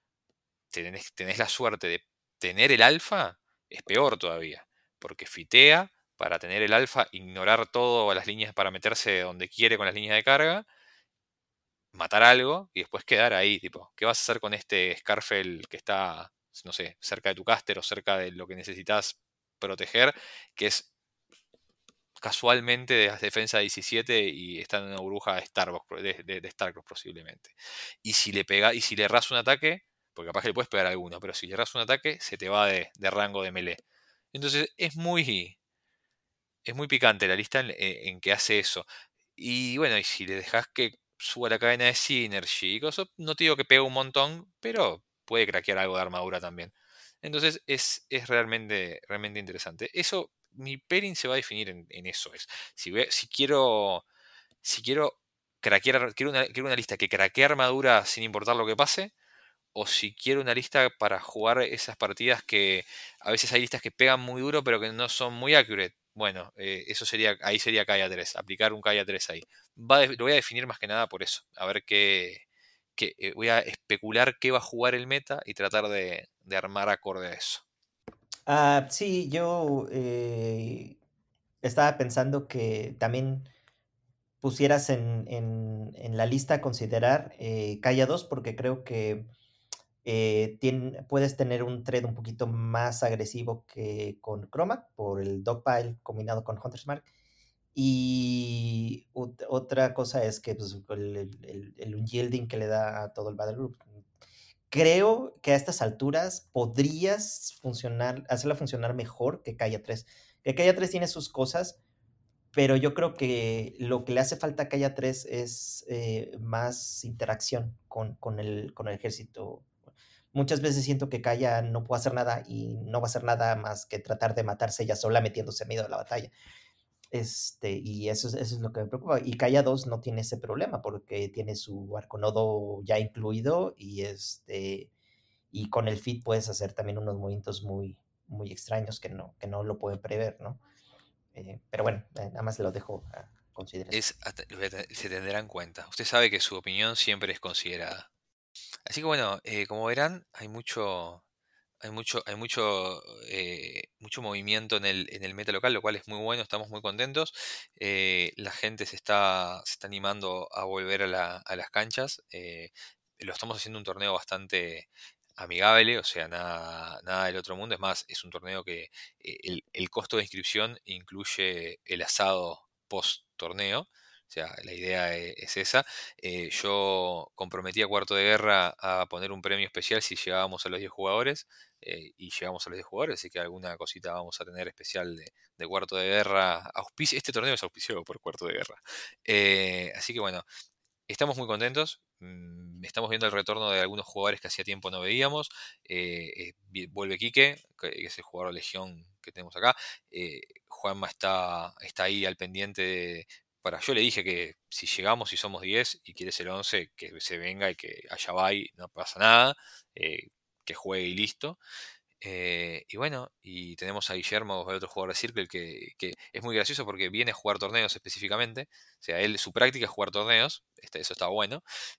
tenés, tenés la suerte de tener el alfa, es peor todavía, porque fitea para tener el alfa, ignorar todas las líneas para meterse donde quiere con las líneas de carga, matar algo y después quedar ahí, tipo, ¿qué vas a hacer con este Scarfell que está, no sé, cerca de tu caster o cerca de lo que necesitas proteger, que es casualmente de las defensa diecisiete y está en una burbuja de Starbucks, de, de, de Starbucks posiblemente? Y si le pega, y si le erras un ataque, porque capaz que le puedes pegar a alguno, pero si le erras un ataque, se te va de, de rango de melee. Entonces es muy, es muy picante la lista en, en que hace eso. Y bueno, y si le dejas que suba la cadena de Synergy y cosas, no te digo que pega un montón, pero puede craquear algo de armadura también. Entonces es, es realmente, realmente interesante. Eso, mi pairing se va a definir en, en eso. Es, si, ve, si quiero, si quiero craquear, quiero una, quiero una lista que craquee armadura sin importar lo que pase, o si quiero una lista para jugar esas partidas que a veces hay listas que pegan muy duro pero que no son muy accurate. Bueno, eh, eso sería, ahí sería Kaya tres, aplicar un Kaya tres ahí. Va de- lo voy a definir más que nada por eso. A ver qué, qué- eh, voy a especular qué va a jugar el meta y tratar de, de armar acorde a eso. Ah, sí, yo eh, estaba pensando que también pusieras en, en- en la lista a considerar eh, Kaya dos, porque creo que Eh, tien- puedes tener un trade un poquito más agresivo que con Chroma por el Dogpile combinado con Hunter's Mark. Y ot- otra cosa es que pues, el, el, el unyielding que le da a todo el Battle Group. Creo que a estas alturas podrías funcionar, hacerla funcionar mejor que Kaya tres. Que Kaya tres tiene sus cosas, pero yo creo que lo que le hace falta a Kaya tres es eh, más interacción con, con, el, con el ejército. Muchas veces siento que Kaya no puede hacer nada y no va a hacer nada más que tratar de matarse ella sola metiéndose en medio de la batalla. Este, y eso es, eso es lo que me preocupa. Y Kaya dos no tiene ese problema porque tiene su arconodo ya incluido y este y con el feed puedes hacer también unos movimientos muy, muy extraños que no, que no lo pueden prever, ¿no? Eh, pero bueno, eh, nada más lo dejo a consideración. Es, se tendrá en cuenta. Usted sabe que su opinión siempre es considerada. Así que bueno, eh, como verán, hay mucho, hay mucho, hay mucho, eh, mucho movimiento en el, en el meta local, lo cual es muy bueno, estamos muy contentos. Eh, la gente se está, se está animando a volver a, la- a las canchas. Eh, lo estamos haciendo un torneo bastante amigable, o sea, nada, nada del otro mundo. Es más, es un torneo que eh, el, el costo de inscripción incluye el asado post torneo. O sea, la idea e- es esa. Eh, yo comprometí a Cuarto de Guerra a poner un premio especial si llegábamos a los diez jugadores. Eh, y llegamos a los diez jugadores, así que alguna cosita vamos a tener especial de, de Cuarto de Guerra. Auspici- este torneo es auspiciado por Cuarto de Guerra. Eh, así que bueno, estamos muy contentos. mm, Estamos viendo el retorno de algunos jugadores que hacía tiempo no veíamos. Eh, eh, vi- vuelve Quique, que que es el jugador de Legión que tenemos acá. Eh, Juanma está, está ahí al pendiente de- para, yo le dije que si llegamos y somos diez y quiere ser once, que se venga y que allá va y no pasa nada, eh, que juegue y listo. Eh, y bueno, y tenemos a Guillermo, el otro jugador de Circle, que, que es muy gracioso porque viene a jugar torneos específicamente. O sea, él, su práctica es jugar torneos, este, eso está bueno.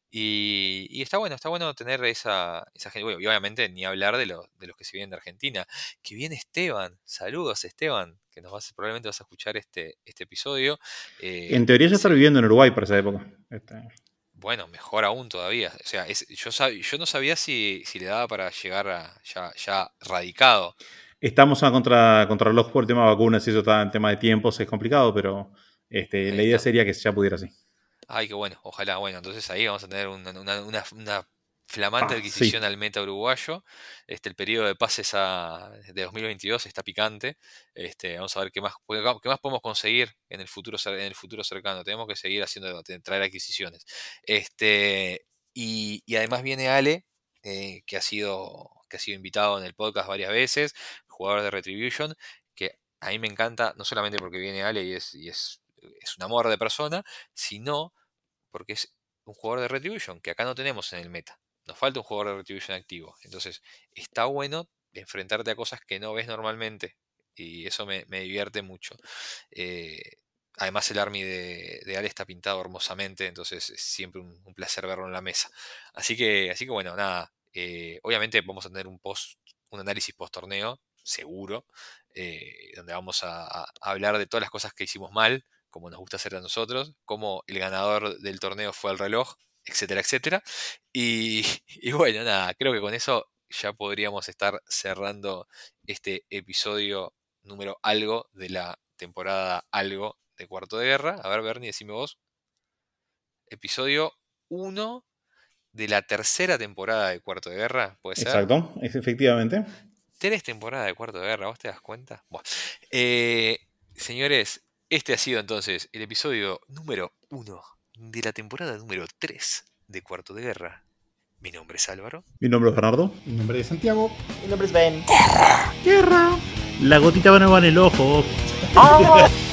Y, y está bueno, está bueno tener esa, esa gente. Bueno, y obviamente ni hablar de, los de los que se vienen de Argentina. Que viene Esteban, saludos Esteban, que nos vas, probablemente vas a escuchar este, este episodio. Eh, En teoría ya está se- viviendo en Uruguay para esa época. Este, bueno, mejor aún todavía. O sea, es, yo, sab- yo no sabía si, si le daba para llegar a ya, ya radicado. Estamos a contra, contra reloj por el tema de vacunas y eso está en tema de tiempos, es complicado, pero este, Ahí la idea está. sería que ya pudiera así. Ay, qué bueno, ojalá. Bueno, entonces ahí vamos a tener una, una- una- una flamante Ah, adquisición sí. al meta uruguayo. Este, el periodo de pases a- de dos mil veintidós está picante. Este, vamos a ver qué más, qué más podemos conseguir en el futuro, cer- en el futuro cercano. Tenemos que seguir haciendo, te- traer adquisiciones. Este, y, y además viene Ale, eh, que ha sido, que ha sido invitado en el podcast varias veces, jugador de Retribution, que a mí me encanta, no solamente porque viene Ale y es, y es, es un amor de persona, sino porque es un jugador de Retribution que acá no tenemos en el meta. Nos falta un jugador de Retribution activo. Entonces, está bueno enfrentarte a cosas que no ves normalmente. Y eso me, me divierte mucho. Eh, además, el army de, de Ale está pintado hermosamente. Entonces, es siempre un, un placer verlo en la mesa. Así que, así que bueno, nada. eh, obviamente, vamos a tener un post, un análisis post torneo, seguro. eh, donde vamos a, a a hablar de todas las cosas que hicimos mal, como nos gusta hacer a nosotros, como el ganador del torneo fue el reloj, etcétera, etcétera. Y, y bueno, nada, creo que con eso ya podríamos estar cerrando este episodio número algo de la temporada algo de Cuarto de Guerra. A ver, Bernie, decime vos. Episodio uno de la tercera temporada de Cuarto de Guerra, ¿puede ser? Exacto, es, efectivamente. Tres temporadas de Cuarto de Guerra, ¿vos te das cuenta? Buah. Eh, señores, este ha sido entonces el episodio número uno de la temporada número tres de Cuarto de Guerra. Mi nombre es Álvaro. Mi nombre es Bernardo. Mi nombre es Santiago. Mi nombre es Ben. Guerra. La gotita va en el ojo.